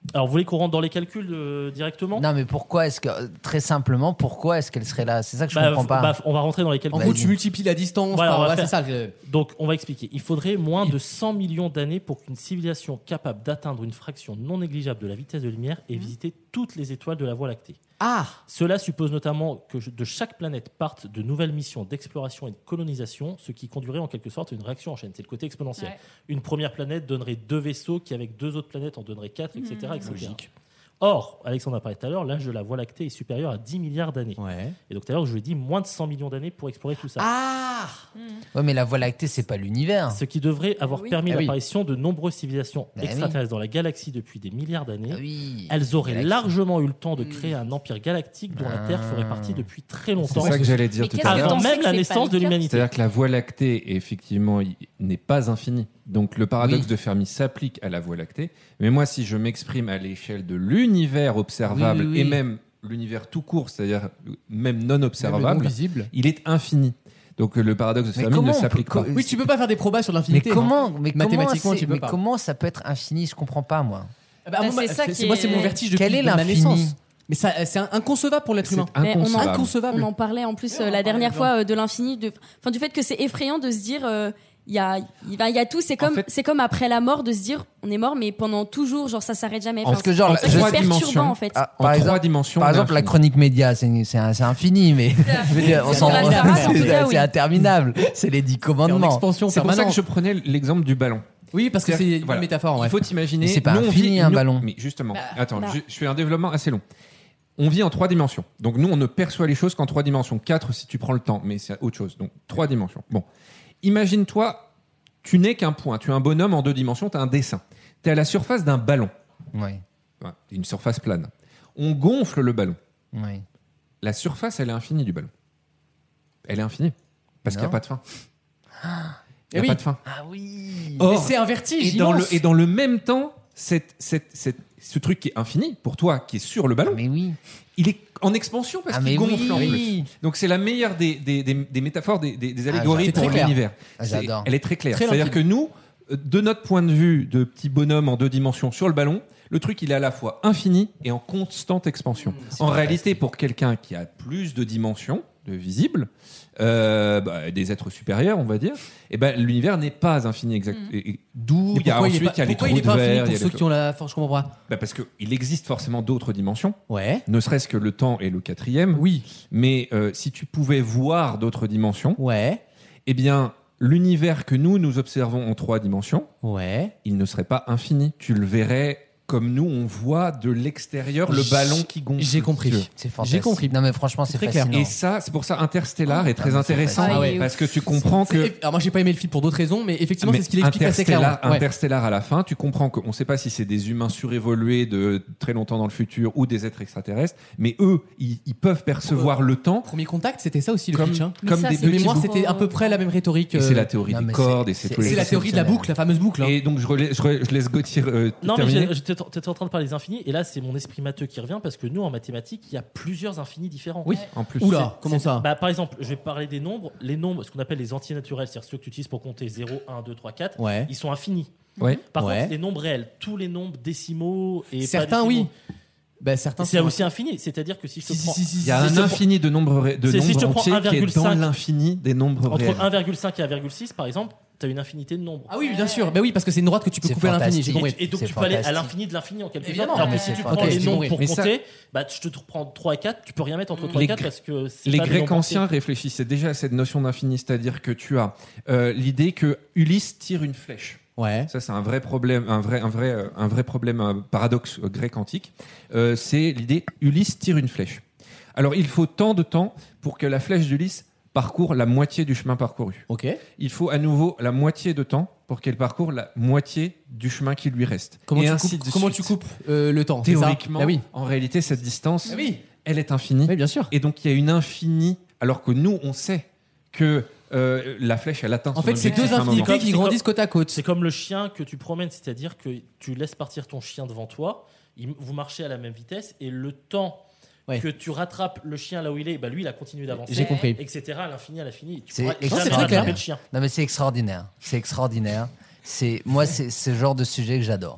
Alors, vous voulez qu'on rentre dans les calculs euh, directement? Non, mais pourquoi est-ce que, très simplement, pourquoi est-ce qu'elle serait là? C'est ça que je Bah, comprends pas. bah, on va rentrer dans les calculs. En gros, tu multiplies la distance Voilà, par. on va ouais, faire- c'est ça. le- Donc, on va expliquer. Il faudrait moins de cent millions d'années pour qu'une civilisation capable d'atteindre une fraction non négligeable de la vitesse de lumière ait visité toutes les étoiles de la Voie lactée. Ah Cela suppose notamment que de chaque planète partent de nouvelles missions d'exploration et de colonisation, ce qui conduirait en quelque sorte à une réaction en chaîne. C'est le côté exponentiel. Ouais. Une première planète donnerait deux vaisseaux qui, avec deux autres planètes, en donneraient quatre, et cetera, Mmh. et cetera. Or, Alexandre a parlé tout à l'heure, l'âge de la Voie lactée est supérieur à dix milliards d'années. Ouais. Et donc tout à l'heure, je vous ai dit moins de cent millions d'années pour explorer tout ça. Ah Ouais, mais la Voie lactée, c'est pas l'univers. Ce qui devrait avoir Oui. permis Ah oui. l'apparition de nombreuses civilisations Bah extraterrestres dans la galaxie depuis des milliards d'années. Ah oui. Elles auraient Galaxie. largement eu le temps de créer un empire galactique dont la Terre ferait partie depuis très longtemps. C'est ça que j'allais dire Mais tout qu'est-ce à que l'heure. Avant t'en sais même que la c'est naissance pas de le cas l'humanité. C'est-à-dire que la Voie lactée, effectivement, il- n'est pas infinie. Donc le paradoxe Oui. de Fermi s'applique à la Voie lactée. Mais moi, si je m'exprime à l'échelle de l'univers observable Oui, oui, oui. et même l'univers tout court, c'est-à-dire même non Même le non observable, visible. il est infini. Donc le paradoxe de Mais Fermi comment ne on peut s'applique co- pas. Oui, tu peux pas faire des probas sur Mais l'infinité. comment, hein. mais comment, Mathématiquement, c'est- tu peux mais pas. comment ça peut être infini? Je comprends pas, moi. Ah bah, Bah, moi, c'est ça c'est- qui moi, c'est est- mon vertige depuis Quel est ma l'infini? naissance. Mais ça, c'est un- inconcevable pour l'être C'est humain. Mais on en- inconcevable. Inconcevable. On en parlait en plus Ouais, on euh, en la parlait dernière dedans. fois euh, de l'infini, de, enfin du fait que c'est effrayant de se dire euh, il y a, il va- il y a tout. C'est comme, fait- c'est comme après la mort de se dire on est mort, mais pendant toujours, genre ça s'arrête jamais. Parce Enfin, que genre, c'est la- ça qui je- est trois perturbant dimensions. en fait. Ah, En par trois exemple, dimensions. par exemple, la l'infini. chronique média, c'est c'est un- c'est infini, mais je veux dire, on C'est s'en la rend- Sarah, en tout c'est cas, oui. c'est interminable. C'est les dix Et en commandements. expansion C'est pour ça que permanente. je prenais l'exemple du ballon. Oui, parce que c'est C'est-à-dire, une voilà. métaphore. ouais. Il faut t'imaginer. Mais c'est pas nous, on infini, vit- un nous- ballon. Mais justement, Bah, attends, bah. je, je fais un développement assez long. On vit en trois dimensions. Donc nous, on ne perçoit les choses qu'en trois dimensions. Quatre si tu prends le temps, mais c'est autre chose. Donc trois dimensions. Bon, imagine-toi, tu n'es qu'un point. Tu es un bonhomme en deux dimensions. Tu as un dessin. Tu es à la surface d'un ballon. Oui, Ouais, une surface plane. On gonfle le ballon. oui. La surface, elle est infinie du ballon. Elle est infinie parce qu'il n'y a Non. pas de fin. Il n'y Eh a oui. pas de fin. Ah oui. Mais Or, c'est un vertige et dans, le, immense. et dans le même temps, cette, cette, cette- ce truc qui est infini, pour toi, qui est sur le ballon, Mais oui. il est en expansion parce Ah, qu'il mais gonfle en plus. oui. Donc c'est la meilleure des, des, des, des métaphores, des, des, des Ah, allégories c'est pour très clair. l'univers. Ah, C'est- j'adore. Elle est très claire. Très C'est-à-dire limpide. que nous, euh, de notre point de vue de petit bonhomme en deux dimensions sur le ballon, le truc il est à la fois infini et en constante expansion. en réalité, pour quelqu'un qui a plus de dimensions, de visibles, euh, bah, des êtres supérieurs, on va dire, et ben l'univers n'est pas infini exact. Et- et D'où Mais il y a pourquoi ensuite il est pas, il y a les pourquoi trous il est de pas infini verre, il y pour a ceux les- qui ont la force, je comprends pas. Bah, parce qu'il existe forcément d'autres dimensions. Ouais. Ne serait-ce que le temps est le quatrième. Oui. Mais euh, si tu pouvais voir d'autres dimensions, Ouais. eh bien, l'univers que nous, nous observons en trois dimensions, Ouais. il ne serait pas infini. Tu le verrais comme nous, on voit de l'extérieur le ballon qui gonfle. J'ai compris. si tu veux. C'est fantastique. J'ai compris. Non, mais franchement, c'est très clair. fascinant. Et ça, c'est pour ça Interstellar est très Ah, mais c'est intéressant fascinant. Ah ouais. parce que tu comprends que C'est- Alors moi j'ai pas aimé le film pour d'autres raisons, mais effectivement Mais c'est ce qu'il explique assez Interstellar, clairement. Ouais. Interstellar à la fin, tu comprends qu'on ne sait pas si c'est des humains surévolués de très longtemps dans le futur ou des êtres extraterrestres, mais eux, ils, ils peuvent percevoir le temps Premier contact, c'était ça aussi le comme, pitch. Hein. Mais comme ça, des c'est De petits mémoire, bouts. c'était à peu près la même rhétorique. Et c'est euh, la théorie Non, des mais cordes c'est- et c'est c'est- tous les C'est la théorie de la boucle, la fameuse boucle. hein. Et donc je, relais- je, relais- je laisse Gauthier euh, Non, mais terminer. j'ai- j'étais t'étais en train de parler des infinis, et là, c'est mon esprit matheux qui revient parce que nous, en mathématiques, il y a plusieurs infinis différents. Oui, en plus. Oula, C'est- comment c'est- ça bah, Par exemple, je vais parler des nombres. Les nombres, ce qu'on appelle les antinaturels, c'est-à-dire ceux que tu utilises pour compter zéro, un, deux, trois, quatre, Ouais. ils sont infinis. Ouais. Par Ouais. contre, les nombres réels, tous les nombres décimaux et pas Certains, décimaux, oui. Bah, certains c'est sont- aussi infini. C'est-à-dire que si je te Si, si, prends si, si, Il y a si un je te prends- infini de nombres, ré- de C'est- si je nombres te prends entiers qui est dans un virgule cinq l'infini des nombres entre réels. un virgule cinq et un virgule six, par exemple, tu as une infinité de nombres. Ah oui, bien sûr. Bah oui, parce que c'est une droite que tu peux C'est couper à l'infini. J'ai fantastique. compris. Et donc C'est tu peux aller à fantastique. l'infini de l'infini en quelque sorte. Évidemment, Alors que mais si c'est tu fantastique. prends les J'ai nombres compris. pour Mais ça- compter, bah, je te prends trois et quatre, tu peux rien mettre entre trois Les et quatre Gr- parce que c'est Les pas des Grecs nombres anciens entiers. réfléchissaient déjà à cette notion d'infini, c'est-à-dire que tu as euh, l'idée que Ulysse tire une flèche. Ouais. Ça, c'est un vrai problème, un vrai, un vrai, euh, un vrai problème, un paradoxe euh, grec antique. Euh, c'est l'idée Ulysse tire une flèche. Alors, il faut tant de temps pour que la flèche d'Ulysse parcourt la moitié du chemin parcouru. Ok. Il faut à nouveau la moitié de temps pour qu'elle parcourt la moitié du chemin qui lui reste. Comment, Et tu, ainsi coupes, de comment suite. tu coupes euh, le temps c'est ça Théoriquement, Bah oui. en réalité, cette distance, Ah oui. elle est infinie. Oui, bien sûr. Et donc, il y a une infinie, alors que nous, on sait que euh, la flèche, elle atteint En son fait, c'est objectif deux à un moment. infinités qui C'est grandissent comme- côte à côte. C'est comme le chien que tu promènes, c'est-à-dire que tu laisses partir ton chien devant toi, il- vous marchez à la même vitesse, et le temps Ouais. que tu rattrapes le chien là où il est, bah lui, il a continué d'avancer. J'ai compris. et cetera à l'infini, à l'infini. Tu C'est pourras extra- jamais c'est très rattraper clair. le chien. Non, mais c'est extraordinaire. C'est extraordinaire. C'est moi, c'est ce genre de sujet que j'adore.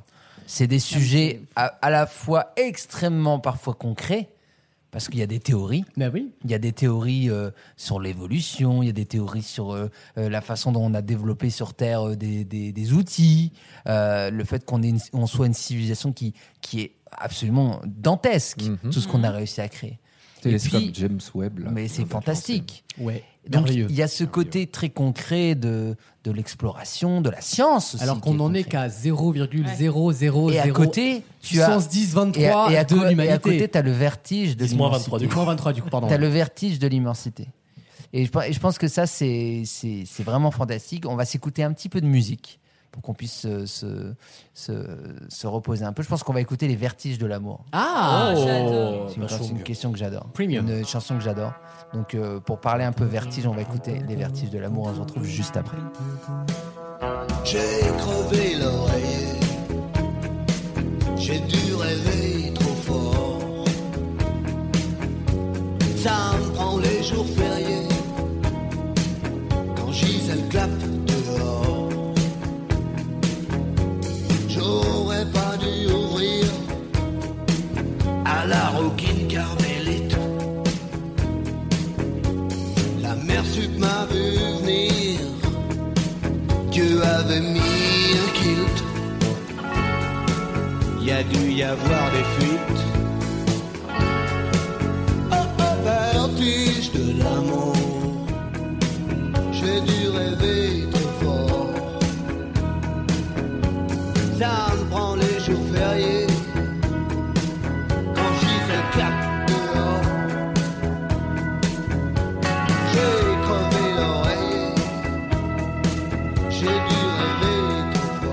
C'est des sujets à, à la fois extrêmement parfois concrets, parce qu'il y a des théories. Ben oui. Il y a des théories euh, sur l'évolution, il y a des théories sur euh, euh, la façon dont on a développé sur Terre euh, des, des, des outils, euh, le fait qu'on ait une- on soit une civilisation qui, qui est absolument dantesque, Mhm. tout ce qu'on a réussi à créer. Télescope Et puis- James Webb. Là, Mais c'est Dans fantastique. Ouais. Donc Merveilleux. il y a ce côté très concret de, de l'exploration, de la science aussi. Alors qui qu'on n'en est concret. qu'à zéro virgule zéro zéro Et à zéro côté, tu as puissance dix et vingt-trois à, et à de co- et à l'humanité. côté, tu as le vertige de dix moins l'immensité. vingt-trois, du coup. Moins vingt-trois du coup, pardon. Tu as le vertige de l'immensité. Et je, et je pense que ça, c'est c'est- c'est vraiment fantastique. On va s'écouter un petit peu de musique pour qu'on puisse se, se, se, se reposer un peu. Je pense qu'on va écouter les vertiges de l'amour. Ah, Oh, j'adore. C'est une, vachement c'est une bien. question que j'adore. Premium. Une chanson que j'adore. Donc, euh, pour parler un peu vertige, on va écouter les vertiges de l'amour. On se retrouve juste après. J'ai crevé l'oreiller, j'ai dû rêver trop fort. Ça me prend les jours fériés, quand Gisèle clappe dehors. J'aurais pas dû ouvrir à la roquine carmélite. La mère sup m'a vu venir, Dieu avait mis un kilt. Y a dû y avoir des fuites. Oh oh, vertige de l'amour. J'ai dû rêver trop fort. Ça me prend les jours fériés, quand Gisèle claque dehors. J'ai crevé l'oreiller, j'ai dû rêver trop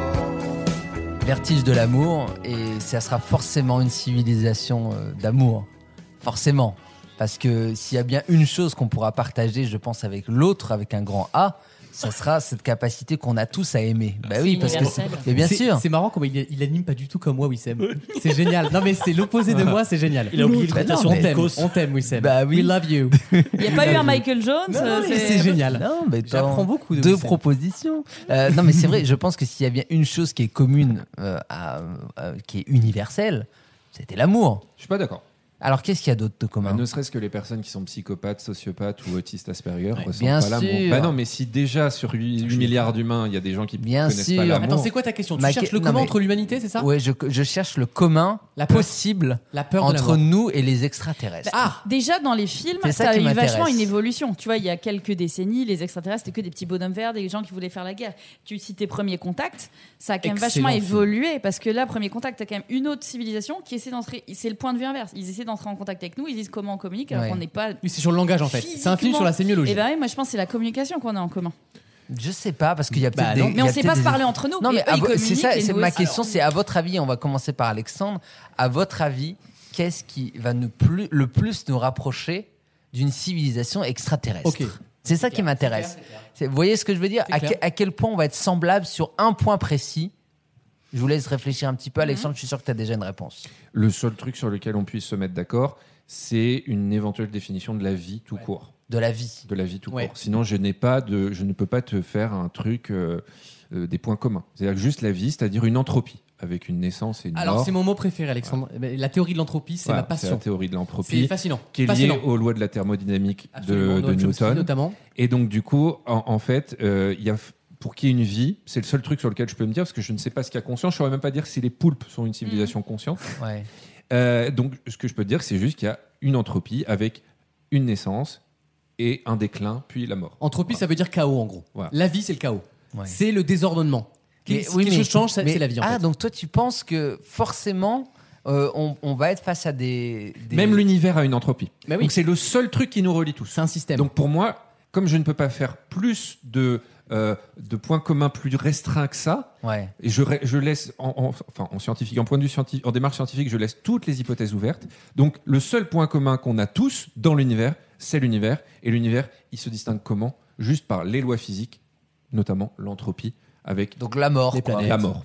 fort. Vertige de l'amour, et ça sera forcément une civilisation euh, d'amour. Forcément. Parce que s'il y a bien une chose qu'on pourra partager, je pense, avec l'autre, avec un grand A, ça sera cette capacité qu'on a tous à aimer. Bah oui, parce que c'est, mais bien C'est- sûr. C'est marrant comment il, il anime pas du tout comme moi, Wissem. C'est génial. Non, mais c'est l'opposé de moi, c'est génial. Il a oublié Bah l'imitation non, de on t'aime, Nikos. on t'aime, Wissem. Bah oui. We love you. Il n'y a pas eu un Michael Jones. Non, euh, mais c'est génial. Non, mais J'apprends attends, beaucoup de deux Wissem. propositions. Euh, non, mais c'est vrai. Je pense que s'il y a bien une chose qui est commune, euh, à, euh, qui est universelle, c'était l'amour. Je suis pas d'accord. Alors qu'est-ce qu'il y a d'autre de commun? Bah, ne serait-ce que les personnes qui sont psychopathes, sociopathes ou autistes Asperger ressentent bien pas l'amour. sûr. Bah non, mais si déjà sur huit milliards d'humains, il y a des gens qui Bien connaissent sûr. pas l'amour. Attends, c'est quoi ta question? Tu Ma cherches que- le non, commun mais- entre l'humanité, c'est ça? Ouais, je, je cherche le commun La peur. possible La peur de entre l'amour. nous et les extraterrestres. Ah, Déjà dans les films, C'est ça ça a qui eu m'intéresse. vachement une évolution. Tu vois, il y a quelques décennies, les extraterrestres, c'était que des petits bonhommes verts, des gens qui voulaient faire la guerre. Tu citais Premier Contact, ça a quand même Excellent vachement film. évolué parce que là, Premier Contact, t'as quand même une autre civilisation qui essaie d'entrer. C'est le point de vue inverse. Ils essaient d'entrer en contact avec nous, ils disent comment on communique, alors Ouais. qu'on n'est pas. oui, c'est sur le langage en fait. C'est un film sur la sémiologie. Et ben oui, moi je pense que c'est la communication qu'on a en commun. Je sais pas, parce qu'il y a peut-être Bah des. non. il y Mais a on sait peut-être pas se des- parler entre nous. Non, et mais eux, à ils vo- c'est communiquent ça, et c'est nous ma aussi. question, c'est à votre avis, on va commencer par Alexandre. À votre avis, qu'est-ce qui va nous plus, le plus nous rapprocher d'une civilisation extraterrestre? Ok. C'est ça qui m'intéresse. C'est- Vous voyez ce que je veux dire? C'est à, clair. que- à quel point on va être semblable sur un point précis? Je vous laisse réfléchir un petit peu, Alexandre. Je suis sûr que tu as déjà une réponse. Le seul truc sur lequel on puisse se mettre d'accord, c'est une éventuelle définition de la vie tout court. De la vie. De la vie tout Ouais. court. Sinon, je n'ai pas de, je ne peux pas te faire un truc euh, euh, des points communs. C'est-à-dire que juste la vie, c'est-à-dire une entropie avec une naissance et une Alors, mort. c'est mon mot préféré, Alexandre. Mais La théorie de l'entropie, c'est Voilà, ma passion. C'est la théorie de C'est l'entropie fascinant. qui est Fascinant. liée aux lois de la thermodynamique de, Absolument. de Noam Chomsky, Newton. notamment. Et donc, du coup, en, en fait, euh, il y a, pour qu'il y ait une vie, c'est le seul truc sur lequel je peux me dire, parce que je ne sais pas ce qu'il y a conscience, je ne saurais même pas dire si les poulpes sont une civilisation consciente. Ouais. Euh, donc, ce que je peux te dire, c'est juste qu'il y a une entropie avec une naissance et un déclin, puis la mort. Entropie, ça veut dire chaos en gros. Voilà. La vie, c'est le chaos. Ouais. C'est le désordonnement. Mais Quelque oui, quelque mais- chose change, ça- mais- c'est la vie en Ah, fait. donc toi, tu penses que forcément, euh, on, on va être face à des. des- Même l'univers a une entropie. Mais oui. Donc, c'est le seul truc qui nous relie tous. C'est un système. Donc, pour moi, comme je ne peux pas faire plus de, euh, de points communs plus restreints que ça, Ouais. et je, re- je laisse, en, en- enfin, en scientifique, en point de vue scientifique, en démarche scientifique, je laisse toutes les hypothèses ouvertes. Donc, le seul point commun qu'on a tous dans l'univers, c'est l'univers. Et l'univers, il se distingue comment? Juste par les lois physiques, notamment l'entropie, avec Donc la mort. Les quoi. planètes. la mort.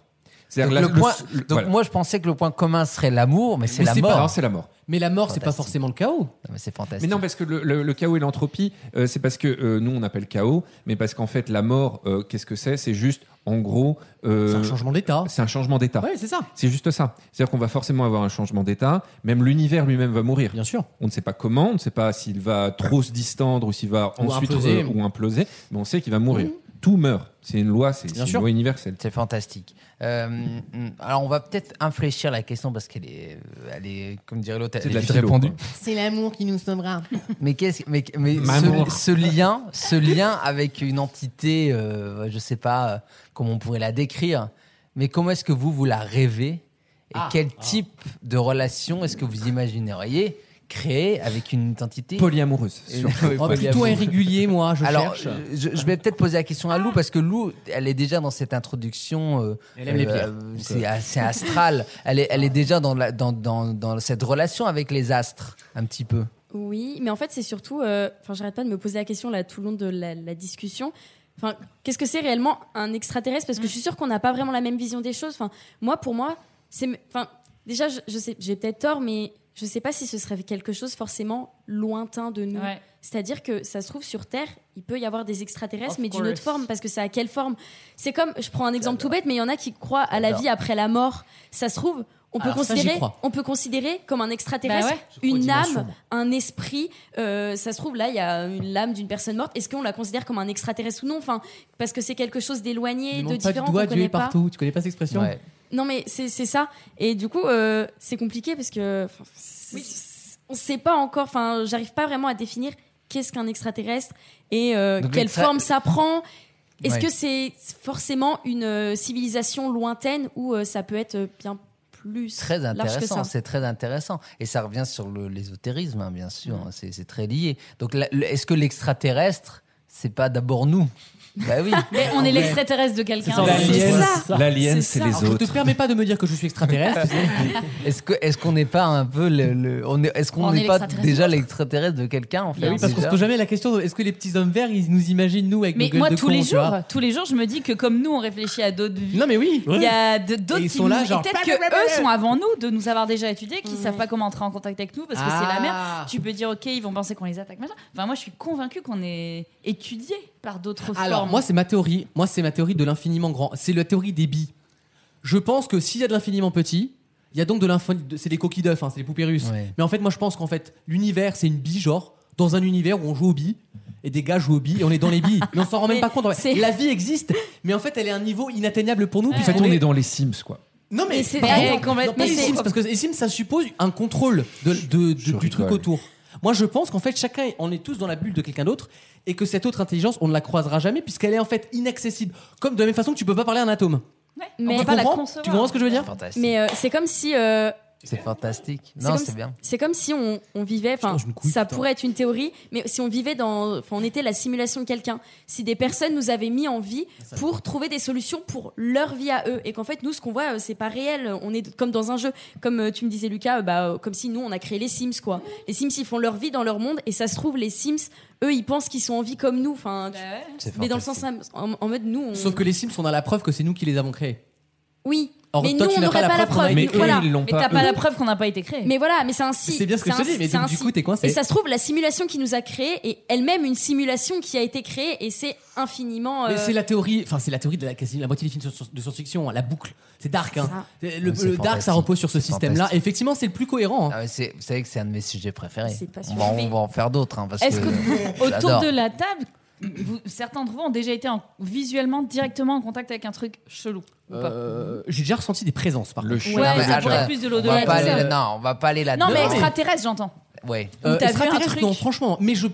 C'est-à-dire Donc, la- le le- point- le- donc voilà. moi, je pensais que le point commun serait l'amour, mais c'est Mais la c'est mort. pas- Non, c'est la mort. Mais la mort, c'est pas Fantastique. forcément le chaos. Non, mais c'est fantastique. Mais non, parce que le, le- le chaos et l'entropie, euh, c'est parce que euh, nous on appelle chaos, mais parce qu'en fait la mort, euh, qu'est-ce que c'est C'est juste, en gros, euh, C'est un changement d'état. c'est un changement d'état. Ouais, c'est ça. C'est juste ça. C'est-à-dire qu'on va forcément avoir un changement d'état. Même l'univers lui-même va mourir. Bien sûr. On ne sait pas comment, on ne sait pas s'il va trop se distendre ou s'il va Ou ensuite imploser. euh, ou imploser, mais on sait qu'il va mourir. Tout meurt. C'est une loi, c'est c'est Bien une sûr. loi universelle. C'est fantastique. Euh, alors, on va peut-être infléchir la question parce qu'elle est, elle est, comme dirait l'autre, C'est elle de est la vite philo, répondue. quoi. C'est l'amour qui nous sauvera. Mais qu'est-ce, mais, mais Mamour. ce, ce lien, ce lien avec une entité, euh, je sais pas euh, comment on pourrait la décrire, mais comment est-ce que vous vous la rêvez et Ah, quel ah. type de relation est-ce que vous imagineriez créer avec une entité Polyamoureuse. Et- surtout. oui, Oh, plutôt polyamoureuse. irrégulier, moi, je Alors, cherche. je, je vais peut-être poser la question à Lou parce que Lou, elle est déjà dans cette introduction. euh, Elle aime les pierres. euh, c'est c'est astral. Elle est, elle est déjà dans, la, dans, dans, dans cette relation avec les astres, un petit peu. Oui, mais en fait, c'est surtout. euh, Enfin, j'arrête pas de me poser la question là tout le long de la, la discussion. Enfin, qu'est-ce que c'est réellement un extraterrestre? Parce que je suis sûre qu'on n'a pas vraiment la même vision des choses. Enfin, moi, pour moi, c'est. Enfin, déjà, je, je sais, j'ai peut-être tort, mais je sais pas si ce serait quelque chose forcément lointain de nous. Ouais. C'est-à-dire que ça se trouve sur Terre, il peut y avoir des extraterrestres, Of mais d'une course. autre forme, parce que c'est à quelle forme? C'est comme, je prends un exemple tout bête, mais il y en a qui croient à la J'adore. vie après la mort. Ça se trouve, on peut Alors ça, j'y considérer, crois. on peut considérer comme un extraterrestre Bah ouais. Je crois aux une dimensions, âme, moi. un esprit. euh, ça se trouve là, il y a une l'âme d'une personne morte. Est-ce qu'on la considère comme un extraterrestre ou non? Enfin, parce que c'est quelque chose d'éloigné, Ne de montre pas du différent doigt, qu'on Dieu connaît est pas. partout. Tu connais pas cette expression? Ouais. Non, mais c'est c'est ça. Et du coup, euh, c'est compliqué parce que enfin, c'est- Oui. on sait pas encore. Enfin, j'arrive pas vraiment à définir qu'est-ce qu'un extraterrestre et euh, Donc, quelle l'extra- forme ça prend. Est-ce Ouais. que c'est forcément une euh, civilisation lointaine ou euh, ça peut être bien plus Très large que intéressant, ça? c'est très intéressant. Et ça revient sur le- l'ésotérisme, hein, bien sûr, hein, c'est c'est très lié. Donc, la- le- est-ce que l'extraterrestre, c'est pas d'abord nous? Bah oui. Mais on est Ouais. l'extraterrestre de quelqu'un. C'est ça, C'est l'alien. ça. L'alien, C'est c'est ça. les Alors, je te autres. permets pas de me dire que je suis extraterrestre. tu sais. Est-ce que est-ce qu'on n'est pas un peu le, le- on est est-ce qu'on On n'est est pas l'extraterrestre déjà de l'autre. l'extraterrestre de quelqu'un en fait? Bah oui, parce qu'on se déjà pose jamais la question de est-ce que les petits hommes verts, ils nous imaginent, nous, avec nos Mais gueules moi, de tous cons, les tu vois. jours, tous les jours, je me dis que comme nous, on réfléchit à d'autres vies. Non, mais oui. Il y a de- d'autres Et ils qui sont là, nous- genre, et peut-être que eux sont avant nous de nous avoir déjà étudiés, qui savent pas comment entrer en contact avec nous parce que c'est la merde. Ah. Tu peux dire ok, ils vont penser qu'on les attaque, machin. Enfin, moi, je suis convaincue qu'on est étudié par d'autres Alors, formes. moi, c'est ma théorie. Moi, c'est ma théorie de l'infiniment grand. C'est la théorie des billes. Je pense que s'il y a de l'infiniment petit, il y a donc de l'infiniment. C'est des coquilles d'œufs, hein, c'est des poupées russes. Ouais. Mais en fait, moi, je pense qu'en fait, l'univers, c'est une bille, genre, dans un univers où on joue aux billes. Et des gars jouent aux billes et on est dans les billes. Mais on s'en rend même Mais pas compte. c'est- La vie existe, mais en fait, elle est à un niveau inatteignable pour nous. En puisqu'on fait, on est dans les Sims, quoi. Non, mais Mais c'est- pardon, eh, non, complètement, pas les c'est- Sims, parce que les Sims, ça suppose un contrôle de, de- de- Je du truc rigole. autour. Moi, je pense qu'en fait, chacun, on est tous dans la bulle de quelqu'un d'autre et que cette autre intelligence, on ne la croisera jamais puisqu'elle est en fait inaccessible. Comme de la même façon que tu peux pas parler à un atome. Ouais, Mais- on peut Tu pas la comprends concevoir. Tu comprends ce que je veux dire? Fantastique. Mais euh, c'est comme si euh, C'est fantastique. C'est Non, comme c'est si- bien. C'est comme si on, on vivait, enfin, mange une couille, ça putain. pourrait être une théorie, mais si on vivait dans, enfin, on était la simulation de quelqu'un. Si des personnes nous avaient mis en vie pour trouver des solutions pour leur vie à eux, et qu'en fait, nous, ce qu'on voit, euh, c'est pas réel. On est comme dans un jeu, comme euh, tu me disais, Lucas, euh, bah, euh, comme si nous, on a créé les Sims, quoi. Les Sims, ils font leur vie dans leur monde, et ça se trouve, les Sims, eux, ils pensent qu'ils sont en vie comme nous. Enfin, tu- C'est mais dans le fantastique. sens, en, en mode, nous, on... Sauf que les Sims, on a la preuve que c'est nous qui les avons créés. oui. Or, mais toi, nous, tu on n'as pas n'aurait la pas la preuve qu'on a preuve. été Voilà. ils l'ont Mais pas, t'as pas eux. la preuve qu'on n'a pas été créé. Mais voilà, mais c'est un si. C'est bien ce que je un te dis, mais si, c'est donc, un du si. coup, t'es coincé. Et ça se trouve, la simulation qui nous a créés est elle-même une simulation qui a été créée et c'est infiniment. euh, Mais c'est la théorie, enfin c'est la théorie de la, quasi la moitié des films de science-fiction, hein, la boucle. C'est dark. Hein. ça. Le, Ouais, c'est le dark, ça fantastique. repose sur ce C'est système-là. fantastique. Effectivement, c'est le plus cohérent. hein. Ah ouais, c'est- vous savez que c'est un de mes sujets préférés. C'est pas On sûr. va, on Mais- va en faire d'autres. Hein, parce Est-ce que, que autour j'adore. de la table, vous- certains d'entre vous ont déjà été en- visuellement directement en contact avec un truc chelou ou pas Euh, J'ai déjà ressenti des présences par Le contre. chien. Ouais, mais ça attends, pourrait être plus de on l'au-delà. va pas tout aller ça. là- Non, on va pas aller là-dedans. Non, mais Non, mais- extraterrestre, j'entends. Ouais. Ou t'as vu un extraterrestre, truc- non, franchement. Mais je,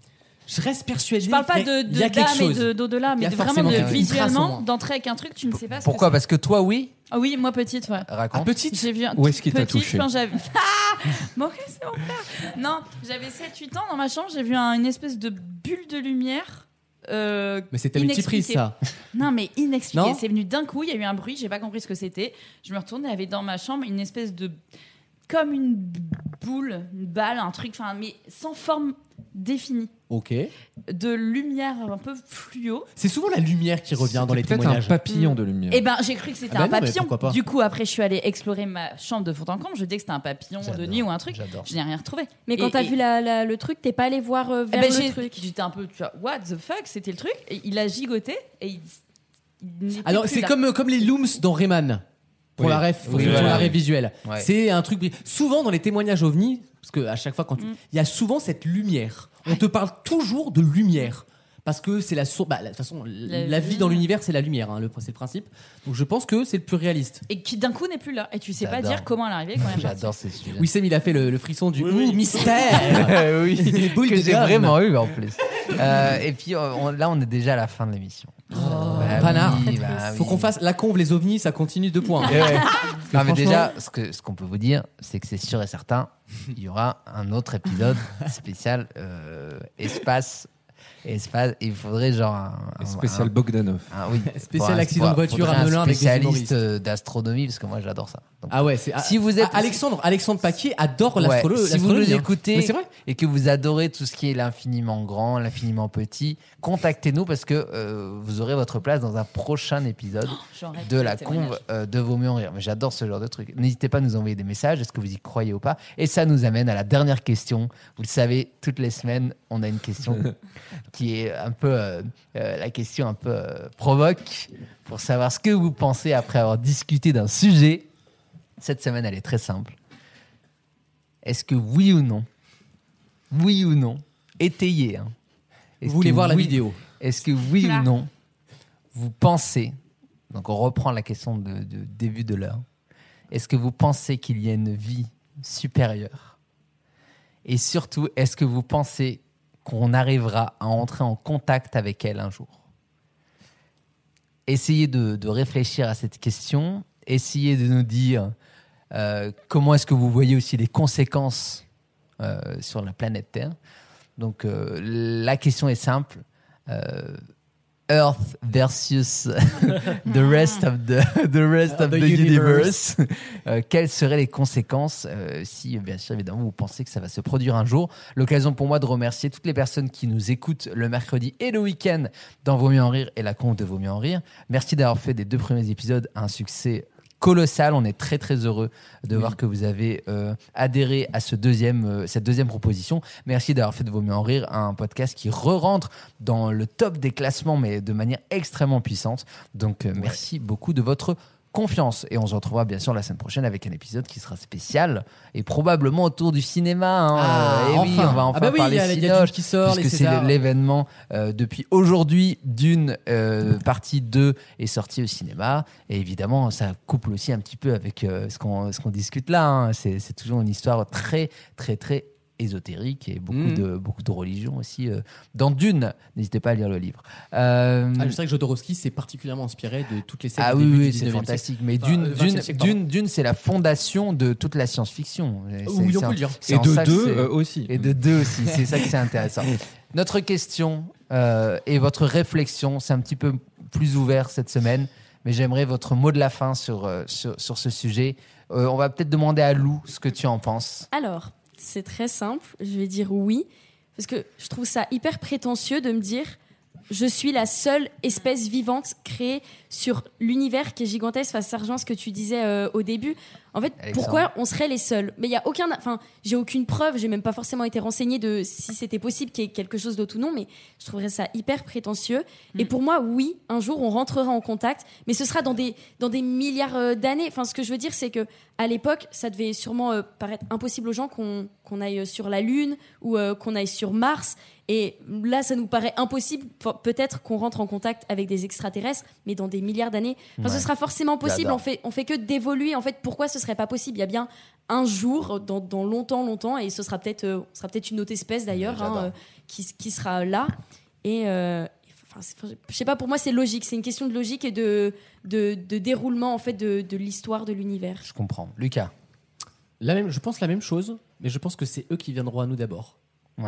je reste persuadé. Je parle pas qu'il y a- de, il y a de quelque d'âme et chose. de- d'au-delà, Il y mais a de vraiment forcément de quelque chose. Une trace en visuellement moi. d'entrer avec un truc, tu ne sais pas ce Pourquoi que Parce que toi, oui. c'est. Ah oui, moi petite, ouais. Ah, Raconte. petite. J'ai vu un Où est-ce qu'il t'a petite, touché je pense, j'avais Ah Bon, ok, c'est mon frère. Non, j'avais sept huit ans dans ma chambre, j'ai vu un- une espèce de bulle de lumière. euh, Mais c'était multiprise, inexpliquée. ça. Non, mais inexpliqué. Non C'est venu d'un coup, il y a eu un bruit, j'ai pas compris ce que c'était. Je me retourne, il y avait dans ma chambre une espèce de. Comme une boule, une balle, un truc, enfin, mais sans forme définie. Ok. de lumière un peu fluo. C'est souvent la lumière qui revient dans les peut-être témoignages. un papillon de lumière. Et ben j'ai cru que c'était Ah bah un non, mais papillon. pourquoi pas. Du coup après je suis allée explorer ma chambre de fond en comble. Je dis que c'était un papillon de J'adore, nuit ou un truc. j'adore. Je n'ai rien retrouvé. Mais quand Et- t'as et- vu la, la- le truc, t'es pas allé voir euh, Eh vers ben, le j'ai- truc. J'étais un peu, tu vois, what the fuck, c'était le truc. Et il a gigoté et il. il n'était Alors, plus c'est là. comme, comme les looms dans Rayman. Pour Oui. la ref, Oui, sur voilà. l'arrêt visuel. Ouais. C'est un truc. Souvent dans les témoignages ovnis, parce que à chaque fois quand tu, il y a souvent cette lumière. On te parle toujours de lumière. Parce que c'est la source. Bah, de toute façon, la, la vie dans l'univers, c'est la lumière, hein, le, c'est le principe. Donc je pense que c'est le plus réaliste. Et qui d'un coup n'est plus là. Et tu sais pas J'adore. dire comment elle est arrivée quand elle est partie. J'adore ces sujets. Oui, Sam, il a fait le, le frisson du Oui, ouh, oui. mystère. oui, Les boules que de j'ai gomme. vraiment eu en plus. Euh, et puis euh, on- là, on est déjà à la fin de l'émission. Bah Panard. oui, bah Faut oui. qu'on fasse la conve, les ovnis, ça continue deux points. Eh ouais. Non, mais franchement- déjà, ce que ce qu'on peut vous dire, c'est que c'est sûr et certain, il y aura un autre épisode spécial euh, espace. Espace. Il faudrait genre un, un- Spécial un- Bogdanov. un- oui. Spécial Faudrait- accident de voiture faudrait à Melun un avec des spécialiste humoristes. euh, d'astronomie parce que moi j'adore ça. Donc, Ah ouais, c'est Si vous êtes- Ah, Alexandre, Alexandre Paquet adore ouais, l'astrolo- si vous l'astrologie. nous hein. écoutez Mais c'est vrai. et que vous adorez tout ce qui est l'infiniment grand, l'infiniment petit, contactez-nous parce que euh, vous aurez votre place dans un prochain épisode J'en rêve de de la ce témoignage. conve euh, de Vaut mieux en rire. Mais j'adore ce genre de truc. N'hésitez pas à nous envoyer des messages. Est-ce que vous y croyez ou pas? Et ça nous amène à la dernière question. Vous le savez, toutes les semaines, on a une question qui est un peu euh, euh, la question un peu euh, provoque pour savoir ce que vous pensez après avoir discuté d'un sujet. Cette semaine, elle est très simple. Est-ce que oui ou non, oui ou non, étayé, hein, est-ce Vous voulez que voir la oui- vidéo? Est-ce que oui Ah. ou non, vous pensez, donc on reprend la question de, de début de l'heure, est-ce que vous pensez qu'il y a une vie supérieure? Et surtout, est-ce que vous pensez qu'on arrivera à entrer en contact avec elle un jour? Essayez de, de réfléchir à cette question, essayez de nous dire euh, comment est-ce que vous voyez aussi les conséquences euh, sur la planète Terre. Donc euh, la question est simple. Euh, Earth versus the rest of the, the, rest of The the universe. universe. Euh, quelles seraient les conséquences euh, si, bien sûr, évidemment, vous pensez que ça va se produire un jour? L'occasion pour moi de remercier toutes les personnes qui nous écoutent le mercredi et le week-end dans Vaut mieux en rire et la conve de Vaut mieux en rire. Merci d'avoir fait des deux premiers épisodes un succès colossal. On est très très heureux de voir que vous avez euh, adhéré à ce deuxième, euh, cette deuxième proposition. Merci d'avoir fait de Vaut mieux en rire un podcast qui re-rentre dans le top des classements, mais de manière extrêmement puissante. Donc euh, merci beaucoup de votre confiance. Et on se retrouvera bien sûr la semaine prochaine avec un épisode qui sera spécial et probablement autour du cinéma. Hein. Ah, Euh, et oui, enfin. on va enfin Ah bah oui, parler il y a- il y a Cinoche, Dune qui sort, les puisque c'est Césars. l'événement euh, depuis aujourd'hui. Dune euh, partie deux est sortie au cinéma. Et évidemment, ça couple aussi un petit peu avec euh, ce qu'on ce qu'on discute là. Hein. C'est c'est toujours une histoire très, très, très ésotérique et beaucoup, Mhm. de, beaucoup de religion aussi. euh, dans Dune, n'hésitez pas à lire le livre. Euh, Ah, je sais que Jodorowsky s'est particulièrement inspiré de toutes les séries ah du oui, début oui, du c'est dix-neuvième fantastique. siècle. Mais Enfin, Dune, euh, Dune, vingtième siècle, pardon. Dune, Dune, c'est la fondation de toute la science-fiction. C'est- Oui, c'est on peut un- le dire. c'est Et en de ça que deux c'est- euh, aussi. Et de deux aussi, c'est ça que c'est intéressant. Notre question euh, et votre réflexion, c'est un petit peu plus ouvert cette semaine, mais j'aimerais votre mot de la fin sur, euh, sur, sur ce sujet. Euh, on va peut-être demander à Lou ce que tu en penses. Alors, c'est très simple. Je vais dire oui. Parce que je trouve ça hyper prétentieux de me dire je suis la seule espèce vivante créée sur l'univers qui est gigantesque. Enfin, ça rejoint ce que tu disais euh, au début. En fait, Alexandre. pourquoi on serait les seuls? Mais il y a aucun, enfin, j'ai aucune preuve. J'ai même pas forcément été renseignée de si c'était possible qu'il y ait quelque chose d'autre ou non. Mais je trouverais ça hyper prétentieux. Et pour moi, oui, un jour on rentrera en contact, mais ce sera dans des dans des milliards euh, d'années. Enfin, ce que je veux dire, c'est que à l'époque, ça devait sûrement euh, paraître impossible aux gens qu'on qu'on aille sur la Lune ou euh, qu'on aille sur Mars. Et là, ça nous paraît impossible. Pe- Peut-être qu'on rentre en contact avec des extraterrestres, mais dans des milliards d'années. Enfin, Ouais. ce sera forcément possible. J'adore. On fait, on fait que d'évoluer. En fait, pourquoi ce serait pas possible? Il y a bien un jour, dans, dans longtemps, longtemps, et ce sera peut-être, euh, ce sera peut-être une autre espèce d'ailleurs, J'adore. hein, euh, qui, qui sera là. Et euh, enfin, c'est- enfin, je sais pas. Pour moi, c'est logique. C'est une question de logique et de, de, de déroulement en fait de, de l'histoire de l'univers. Je comprends. Lucas. La même, je pense la même chose, mais je pense que c'est eux qui viendront à nous d'abord. Ouais.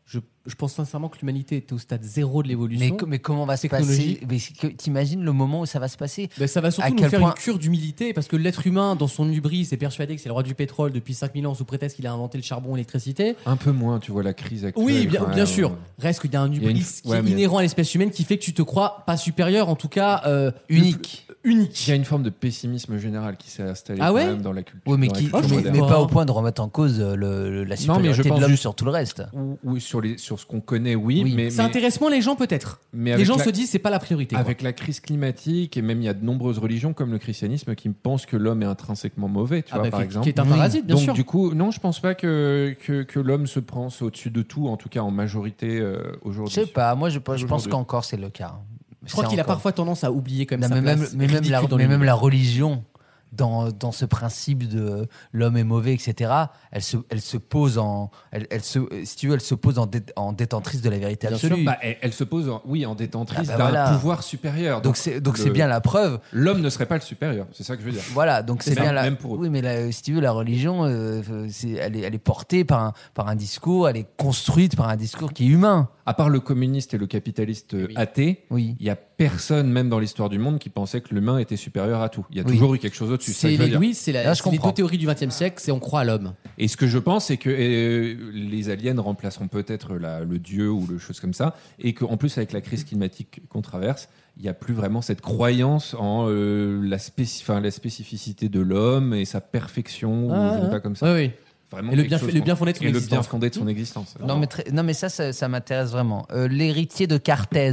Je, je pense sincèrement que l'humanité était au stade zéro de l'évolution. Mais, co- mais comment va se passer technologique. mais c'est que- T'imagines le moment où ça va se passer? Ben, ça va surtout À nous quel faire point- une cure d'humilité parce que l'être humain, dans son hubris, est persuadé que c'est le roi du pétrole depuis cinq mille ans sous prétexte qu'il a inventé le charbon et l'électricité. Un peu moins, tu vois, la crise actuelle. Oui, bien, enfin, bien euh, sûr. Reste qu'il y a un il y a hubris une- qui ouais, est mais- inhérent à l'espèce humaine qui fait que tu te crois pas supérieur, en tout cas euh, Unique. le- unique. Il y a une forme de pessimisme général qui s'est installée Ah quand ouais même dans la culture. Oui, mais, dans la qui, culture mais, moderne. mais pas au point de remettre en cause euh, le, le- la Non, mais je supériorité pense de l'homme juste- sur tout le reste. Ou, ou sur, les, sur ce qu'on connaît, oui, Oui. mais, Ça mais- intéresse moins les gens peut-être. mais Les avec gens la- se disent c'est pas la priorité. quoi. Avec la crise climatique, et même il y a de nombreuses religions comme le christianisme qui pensent que l'homme est intrinsèquement mauvais, tu Ah vois, bah, par qui- exemple. qui est un parasite, bien Donc sûr. du coup, non, je pense pas que, que, que l'homme se pense au-dessus de tout, en tout cas en majorité euh, Je aujourd'hui. sais pas, moi je, je pense Aujourd'hui. qu'encore c'est le cas. Je crois C'est qu'il a encore- parfois tendance à oublier comme Non, ça. mais même, mais même la, mais même la religion, dans, dans ce principe de l'homme est mauvais, et cetera, elle se, elle se pose en, elle, elle se, si tu veux, elle se pose en, dé- en détentrice de la vérité Bien sûr, absolue. bah, elle, elle se pose, en- oui, en détentrice Ah bah d'un voilà. pouvoir supérieur. Donc c'est, donc le- c'est bien la preuve. L'homme ne serait pas le supérieur, c'est ça que je veux dire. Voilà, donc c'est Même- bien la. même pour eux. Oui, mais la- si tu veux, la religion, euh, c'est, elle, est, elle est portée par un, par un discours, elle est construite par un discours qui est humain. À part le communiste et le capitaliste euh, athée, Oui. il y a personne, même dans l'histoire du monde, qui pensait que l'humain était supérieur à tout. Il y a Oui. toujours eu quelque chose au-dessus. ça C'est que je veux les, dire. oui, c'est la- Là, je c'est les comprends. deux théories du XXe siècle, c'est on croit à l'homme. Et ce que je pense, c'est que euh, les aliens remplaceront peut-être la- le dieu ou le chose comme ça, et qu'en plus, avec la crise climatique qu'on traverse, il n'y a plus vraiment cette croyance en euh, la, spéci- enfin, la spécificité de l'homme et sa perfection, ou Ah, je sais ah. pas comme ça. Oui, oui. Vraiment Et le quelque bien- chose le qu'on- bien fondé de son et le existence. bien fondé de son existence. Non, mais, très- non, mais ça, ça, ça m'intéresse vraiment. Euh, l'héritier de Carthès.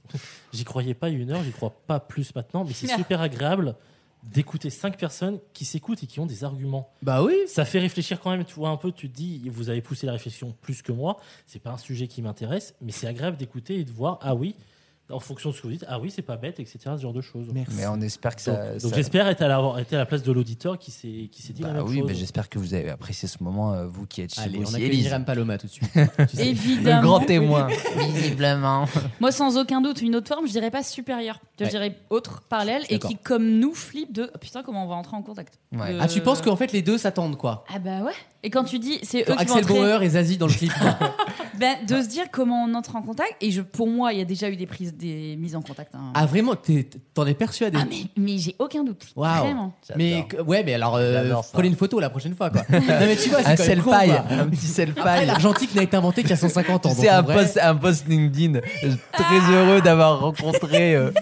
J'y croyais pas une heure, j'y crois pas plus maintenant, mais c'est Merde. super agréable d'écouter cinq personnes qui s'écoutent et qui ont des arguments. Bah oui. Ça fait réfléchir quand même, tu vois un peu, tu te dis, vous avez poussé la réflexion plus que moi, c'est pas un sujet qui m'intéresse, mais c'est agréable d'écouter et de voir, ah oui, en fonction de ce que vous dites, ah oui, c'est pas bête, et cetera, ce genre de choses. Merci. Mais on espère que ça. Donc, donc ça- j'espère être à, la, être à la place de l'auditeur qui s'est qui s'est dit Bah la même oui, chose. mais j'espère que vous avez apprécié ce moment, euh, vous qui êtes chez Allez, vous on aussi, accueille Élise. Myriam Paloma tout de suite. Évidemment. Le grand témoin, visiblement. Moi, sans aucun doute, une autre forme, je dirais pas supérieure. Je Ouais. dirais autre, parallèle, et D'accord. qui, comme nous, flippe de oh, putain, comment on va entrer en contact. Ouais. De- Ah, tu penses qu'en fait les deux s'attendent quoi? Ah bah ouais. Et quand tu dis, c'est eux Genre qui vont Axel entrer, Bauer et Zazie dans le clip. ben, de se dire comment on entre en contact. Et je, pour moi, il y a déjà eu des prises, des mises en contact. hein. Ah vraiment, t'es- t'en es persuadé? Ah, mais, mais j'ai aucun doute. Waouh. Vraiment. Mais que- ouais, mais alors euh, J'adore ça. prenez une photo la prochaine fois quoi. Non mais tu vois, c'est Un quand même con, selfie, quoi. un petit selfie. Après, l'argentique n'a été inventé qu'il y a cent cinquante ans. Tu donc sais, en un vrai- post, un post LinkedIn. Je suis Très heureux d'avoir rencontré euh,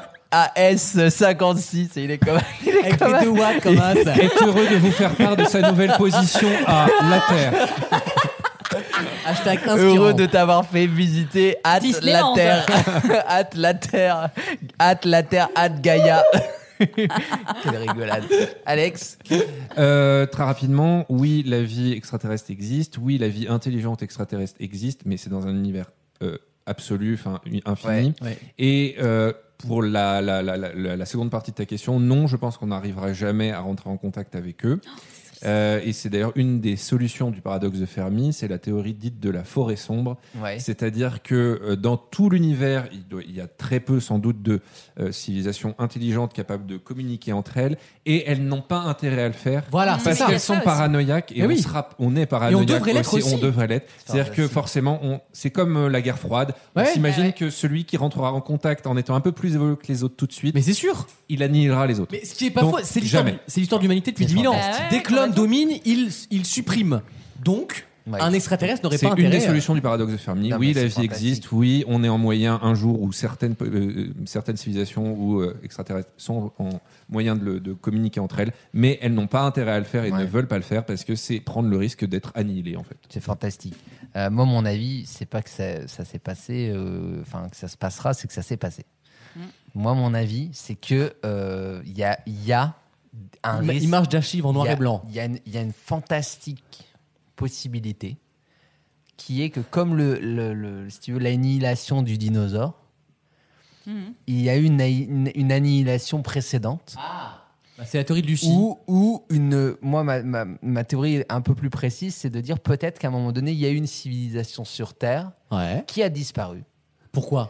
A S cinquante-six. Et il est comme. Il est Avec comme les deux watts comme ça. Est heureux de vous faire part de sa nouvelle position à la Terre. Hashtag inspirant. heureux de t'avoir fait visiter at la Disneyland. Terre. at la Terre. At la Terre. At Gaïa. Quelle rigolade. Alex. Euh, très rapidement, oui, la vie extraterrestre existe. Oui, la vie intelligente extraterrestre existe, mais c'est dans un univers euh, absolu, enfin infini. Ouais, ouais. Et euh, pour la, la, la, la, la seconde partie de ta question, non, je pense qu'on n'arrivera jamais à rentrer en contact avec eux. Euh, et c'est d'ailleurs une des solutions du paradoxe de Fermi, c'est la théorie dite de la forêt sombre. Ouais. C'est-à-dire que euh, dans tout l'univers, il, doit- il y a très peu sans doute de euh, civilisations intelligentes capables de communiquer entre elles, et elles n'ont pas intérêt à le faire. Voilà, Parce c'est ça. Il y a qu'elles ça sont aussi. paranoïaques, et Mais on, oui. sera, on est paranoïaques devrait l'être aussi. on devrait l'être. C'est-à-dire que Fantastique. forcément, on, c'est comme euh, la guerre froide. On Ouais. s'imagine Ouais, ouais. que celui qui rentrera en contact en étant un peu plus évolué que les autres tout de suite, Mais c'est sûr. il annihilera les autres. Mais ce qui est pas Donc, faux, c'est l'histoire, jamais. de- c'est l'histoire de l'humanité depuis C'est dix mille ans. fantastique. Dès que l'homme complètement. domine, il, il supprime. Donc, Ouais. un extraterrestre n'aurait C'est pas une intérêt. des solutions du paradoxe de Fermi. Non, Oui, mais la c'est vie fantastique. existe. Oui, on est en moyen un jour où certaines, euh, certaines civilisations ou euh, extraterrestres sont en moyen de, le- de communiquer entre elles, mais elles n'ont pas intérêt à le faire et Ouais. ne veulent pas le faire parce que c'est prendre le risque d'être annihilé en fait. C'est fantastique. Euh, moi, mon avis, c'est pas que ça, ça s'est passé, euh, enfin que ça se passera, c'est que ça s'est passé. Mm. Moi, mon avis, c'est que euh, il y a, il y a un Une risque- image d'archive en noir il y a- et blanc. Il y, a une- il y a une fantastique possibilité qui est que comme le, le- le- si tu veux, l'annihilation du dinosaure, Mhm. il y a eu une, une, une annihilation précédente. Bah, c'est la théorie de Lucie. Ou, ou une, moi, ma, ma, ma théorie un peu plus précise, c'est de dire peut-être qu'à un moment donné, il y a eu une civilisation sur Terre Ouais. qui a disparu. Pourquoi?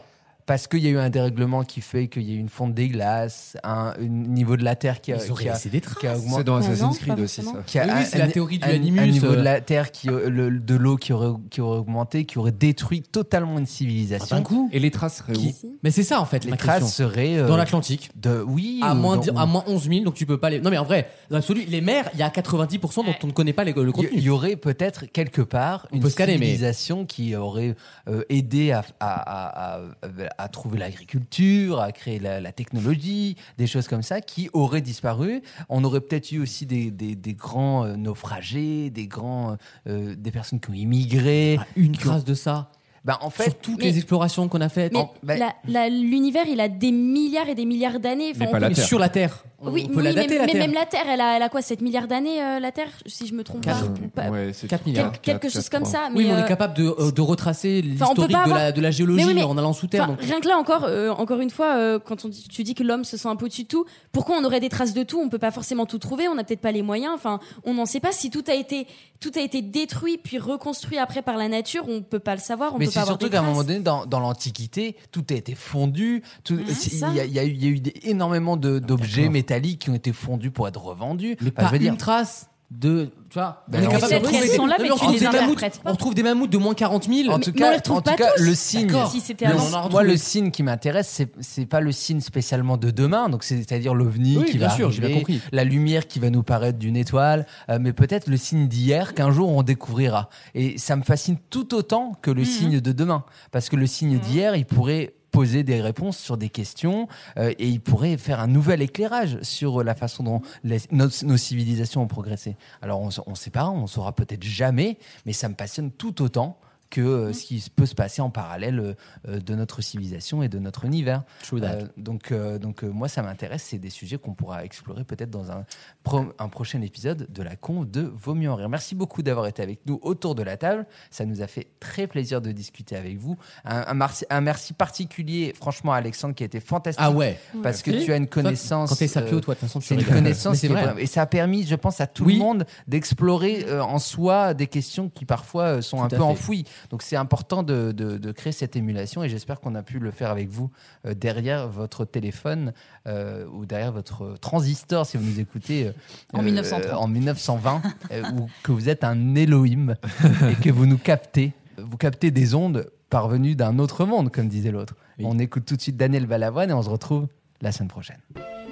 parce qu'il y a eu un dérèglement qui fait qu'il y a eu une fonte des glaces, un, un niveau de la Terre qui a, Ils auraient qui a, laissé des traces. qui a augmenté. C'est dans Bah non, Assassin's pas Creed aussi, forcément. ça. Qui a Oui, un- oui, c'est la un- théorie du un- animus, Un niveau euh. de la Terre, qui, le- de l'eau qui aurait, qui aurait augmenté, qui aurait détruit totalement une civilisation. D'un coup. Et les traces seraient où? Mais c'est ça en fait Les ma traces question. seraient euh, Dans l'Atlantique. de oui À ou moins, dans- dix- à moins onze mille, donc tu peux pas les. Non mais en vrai, dans l'absolu, les mers, il y a quatre-vingt-dix pour cent dont on ne connaît pas les- le Il y- contenu. il y aurait peut-être quelque part On une peut scanner, mais- civilisation qui aurait euh, aidé à, à, à, à, à trouver l'agriculture, à créer la, la technologie, des choses comme ça, qui auraient disparu. On aurait peut-être eu aussi des, des, des grands euh, naufragés, des grands, euh, des personnes qui ont immigré. Ah, une qui ont- trace de ça. Ben, en fait, Sur toutes Mais- les explorations qu'on a faites. Mais En- bah- la- la- l'univers, il a des milliards et des milliards d'années. Enfin, Mais on pas peut- la Mais Terre. sur la Terre. On, Oui, on peut oui, la mais, dater la mais Terre. même la Terre, elle a, elle a quoi, sept milliards d'années, euh, la Terre, si je me trompe pas. Quatre. Pas- Ouais, c'est quatre tout. milliards. Quatre, Quelque quatre, chose quatre, comme trois. ça. Oui, mais on euh, est capable de, euh, de retracer Enfin, on peut l'historique pas de, avoir- la, de la géologie Mais oui, mais- en allant sous terre. Enfin, donc- rien que là encore, euh, encore une fois, euh, quand on dit, tu dis que l'homme se sent un peu au-dessus de tout, pourquoi on aurait des traces de tout? On peut pas forcément tout trouver, on n'a peut-être pas les moyens. Enfin, on n'en sait pas si tout a été tout a été détruit puis reconstruit après par la nature. On peut pas le savoir. On mais peut c'est pas avoir surtout des qu'à un traces. moment donné, dans, dans l'Antiquité, tout a été fondu. Tout, Ouais, c'est- c'est il, ça. y a, il y a eu, il y a eu des- énormément de- d'objets d'accord. métalliques qui ont été fondus pour être revendus. Mais Enfin, pas je veux dire, une trace de. Tu vois, Ben, on est on capable sait de qu'elles retrouver sont des- là, Non, mais on tu retrouve les des mammouths- interprètes pas. On retrouve des mammouths de moins quarante mille. en Mais- tout mais on cas, les retrouve en tout pas cas tous. le signe. D'accord. Si c'était Mais avant. on en a Moi, retrouvé. le signe qui m'intéresse, c'est c'est pas le signe spécialement de demain, donc c'est- c'est-à-dire l'ovni Oui, qui bien va sûr, j'ai bien arriver, compris. la lumière qui va nous paraître d'une étoile, euh, mais peut-être le signe d'hier qu'un jour on découvrira. Et ça me fascine tout autant que le signe de demain, parce que le signe d'hier, il pourrait poser des réponses sur des questions euh, et il pourrait faire un nouvel éclairage sur la façon dont les- nos, nos civilisations ont progressé. Alors on ne sait pas, on saura peut-être jamais, mais ça me passionne tout autant que euh, ce qui peut se passer en parallèle euh, de notre civilisation et de notre univers. True that. Euh, donc, euh, donc euh, moi, ça m'intéresse. C'est des sujets qu'on pourra explorer peut-être dans un, pro- un prochain épisode de la conf de Vaut mieux en rire. Merci beaucoup d'avoir été avec nous autour de la table. Ça nous a fait très plaisir de discuter avec vous. Un, un, merci, un merci particulier, franchement, à Alexandre, qui a été fantastique. Ah ouais. Parce que Ok. tu as une connaissance. Quand t'es sapio, euh, toi, de toute façon, tu c'est une rigoles. connaissance Mais c'est qui est vrai. vraiment- et ça a permis, je pense, à tout Oui. le monde d'explorer euh, en soi des questions qui parfois euh, sont Tout un à peu fait. enfouies. Donc c'est important de, de- de créer cette émulation et j'espère qu'on a pu le faire avec vous euh, derrière votre téléphone euh, ou derrière votre transistor si vous nous écoutez euh, En euh, mille neuf cent trente. en mille neuf cent vingt euh, ou que vous êtes un Elohim et que vous nous captez. Vous captez des ondes parvenues d'un autre monde, comme disait l'autre. Oui. On écoute tout de suite Daniel Balavoine et on se retrouve la semaine prochaine.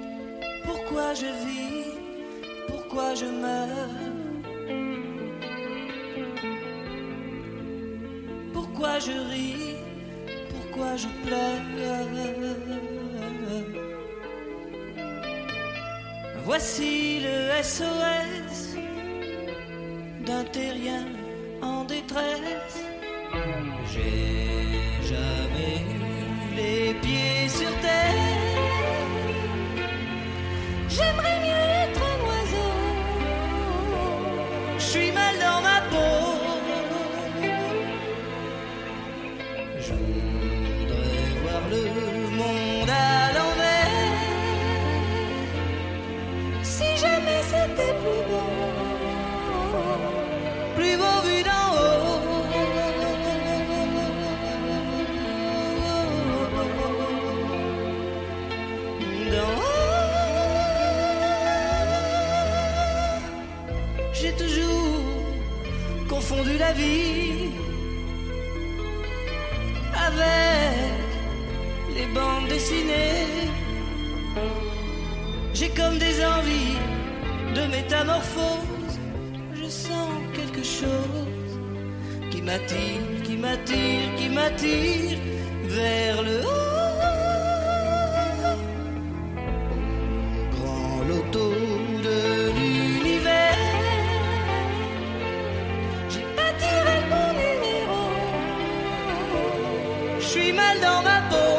Pourquoi je vis, pourquoi je meurs, pourquoi je ris, pourquoi je pleure. Voici le S O S d'un terrien en détresse. J'ai jamais eu les pieds sur terre. J'aimerais mieux être un oiseau. Je suis mal dans ma peau. Je voudrais voir le monde à l'envers. Si jamais c'était plus beau, plus beau vu d'en haut. D'en haut. J'ai toujours confondu la vie avec les bandes dessinées. J'ai comme des envies de métamorphose. Je sens quelque chose qui m'attire, qui m'attire, qui m'attire vers le haut. Au grand loto de l'univers, j'ai pas tiré le bon numéro. Je suis mal dans ma peau.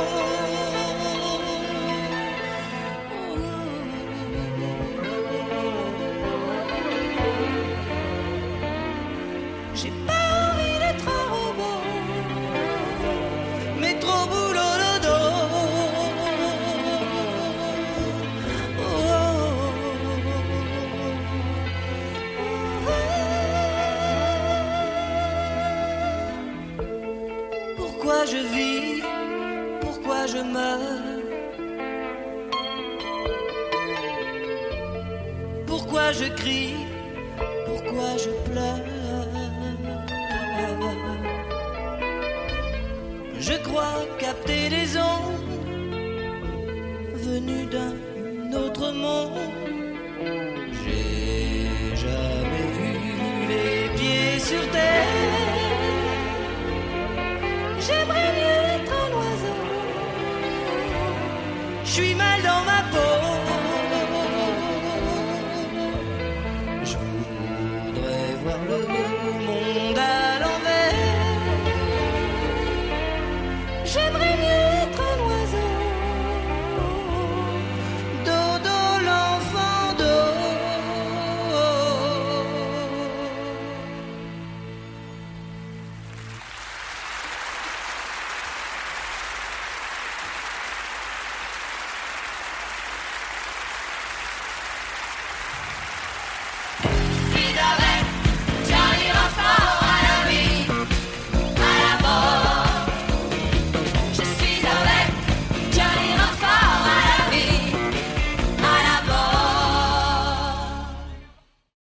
J'ai pas envie d'être un robot, mais trop boulot le dos. Pourquoi je vis, pourquoi je meurs? Pourquoi je crie? Pourquoi je pleure? Je crois capter des ondes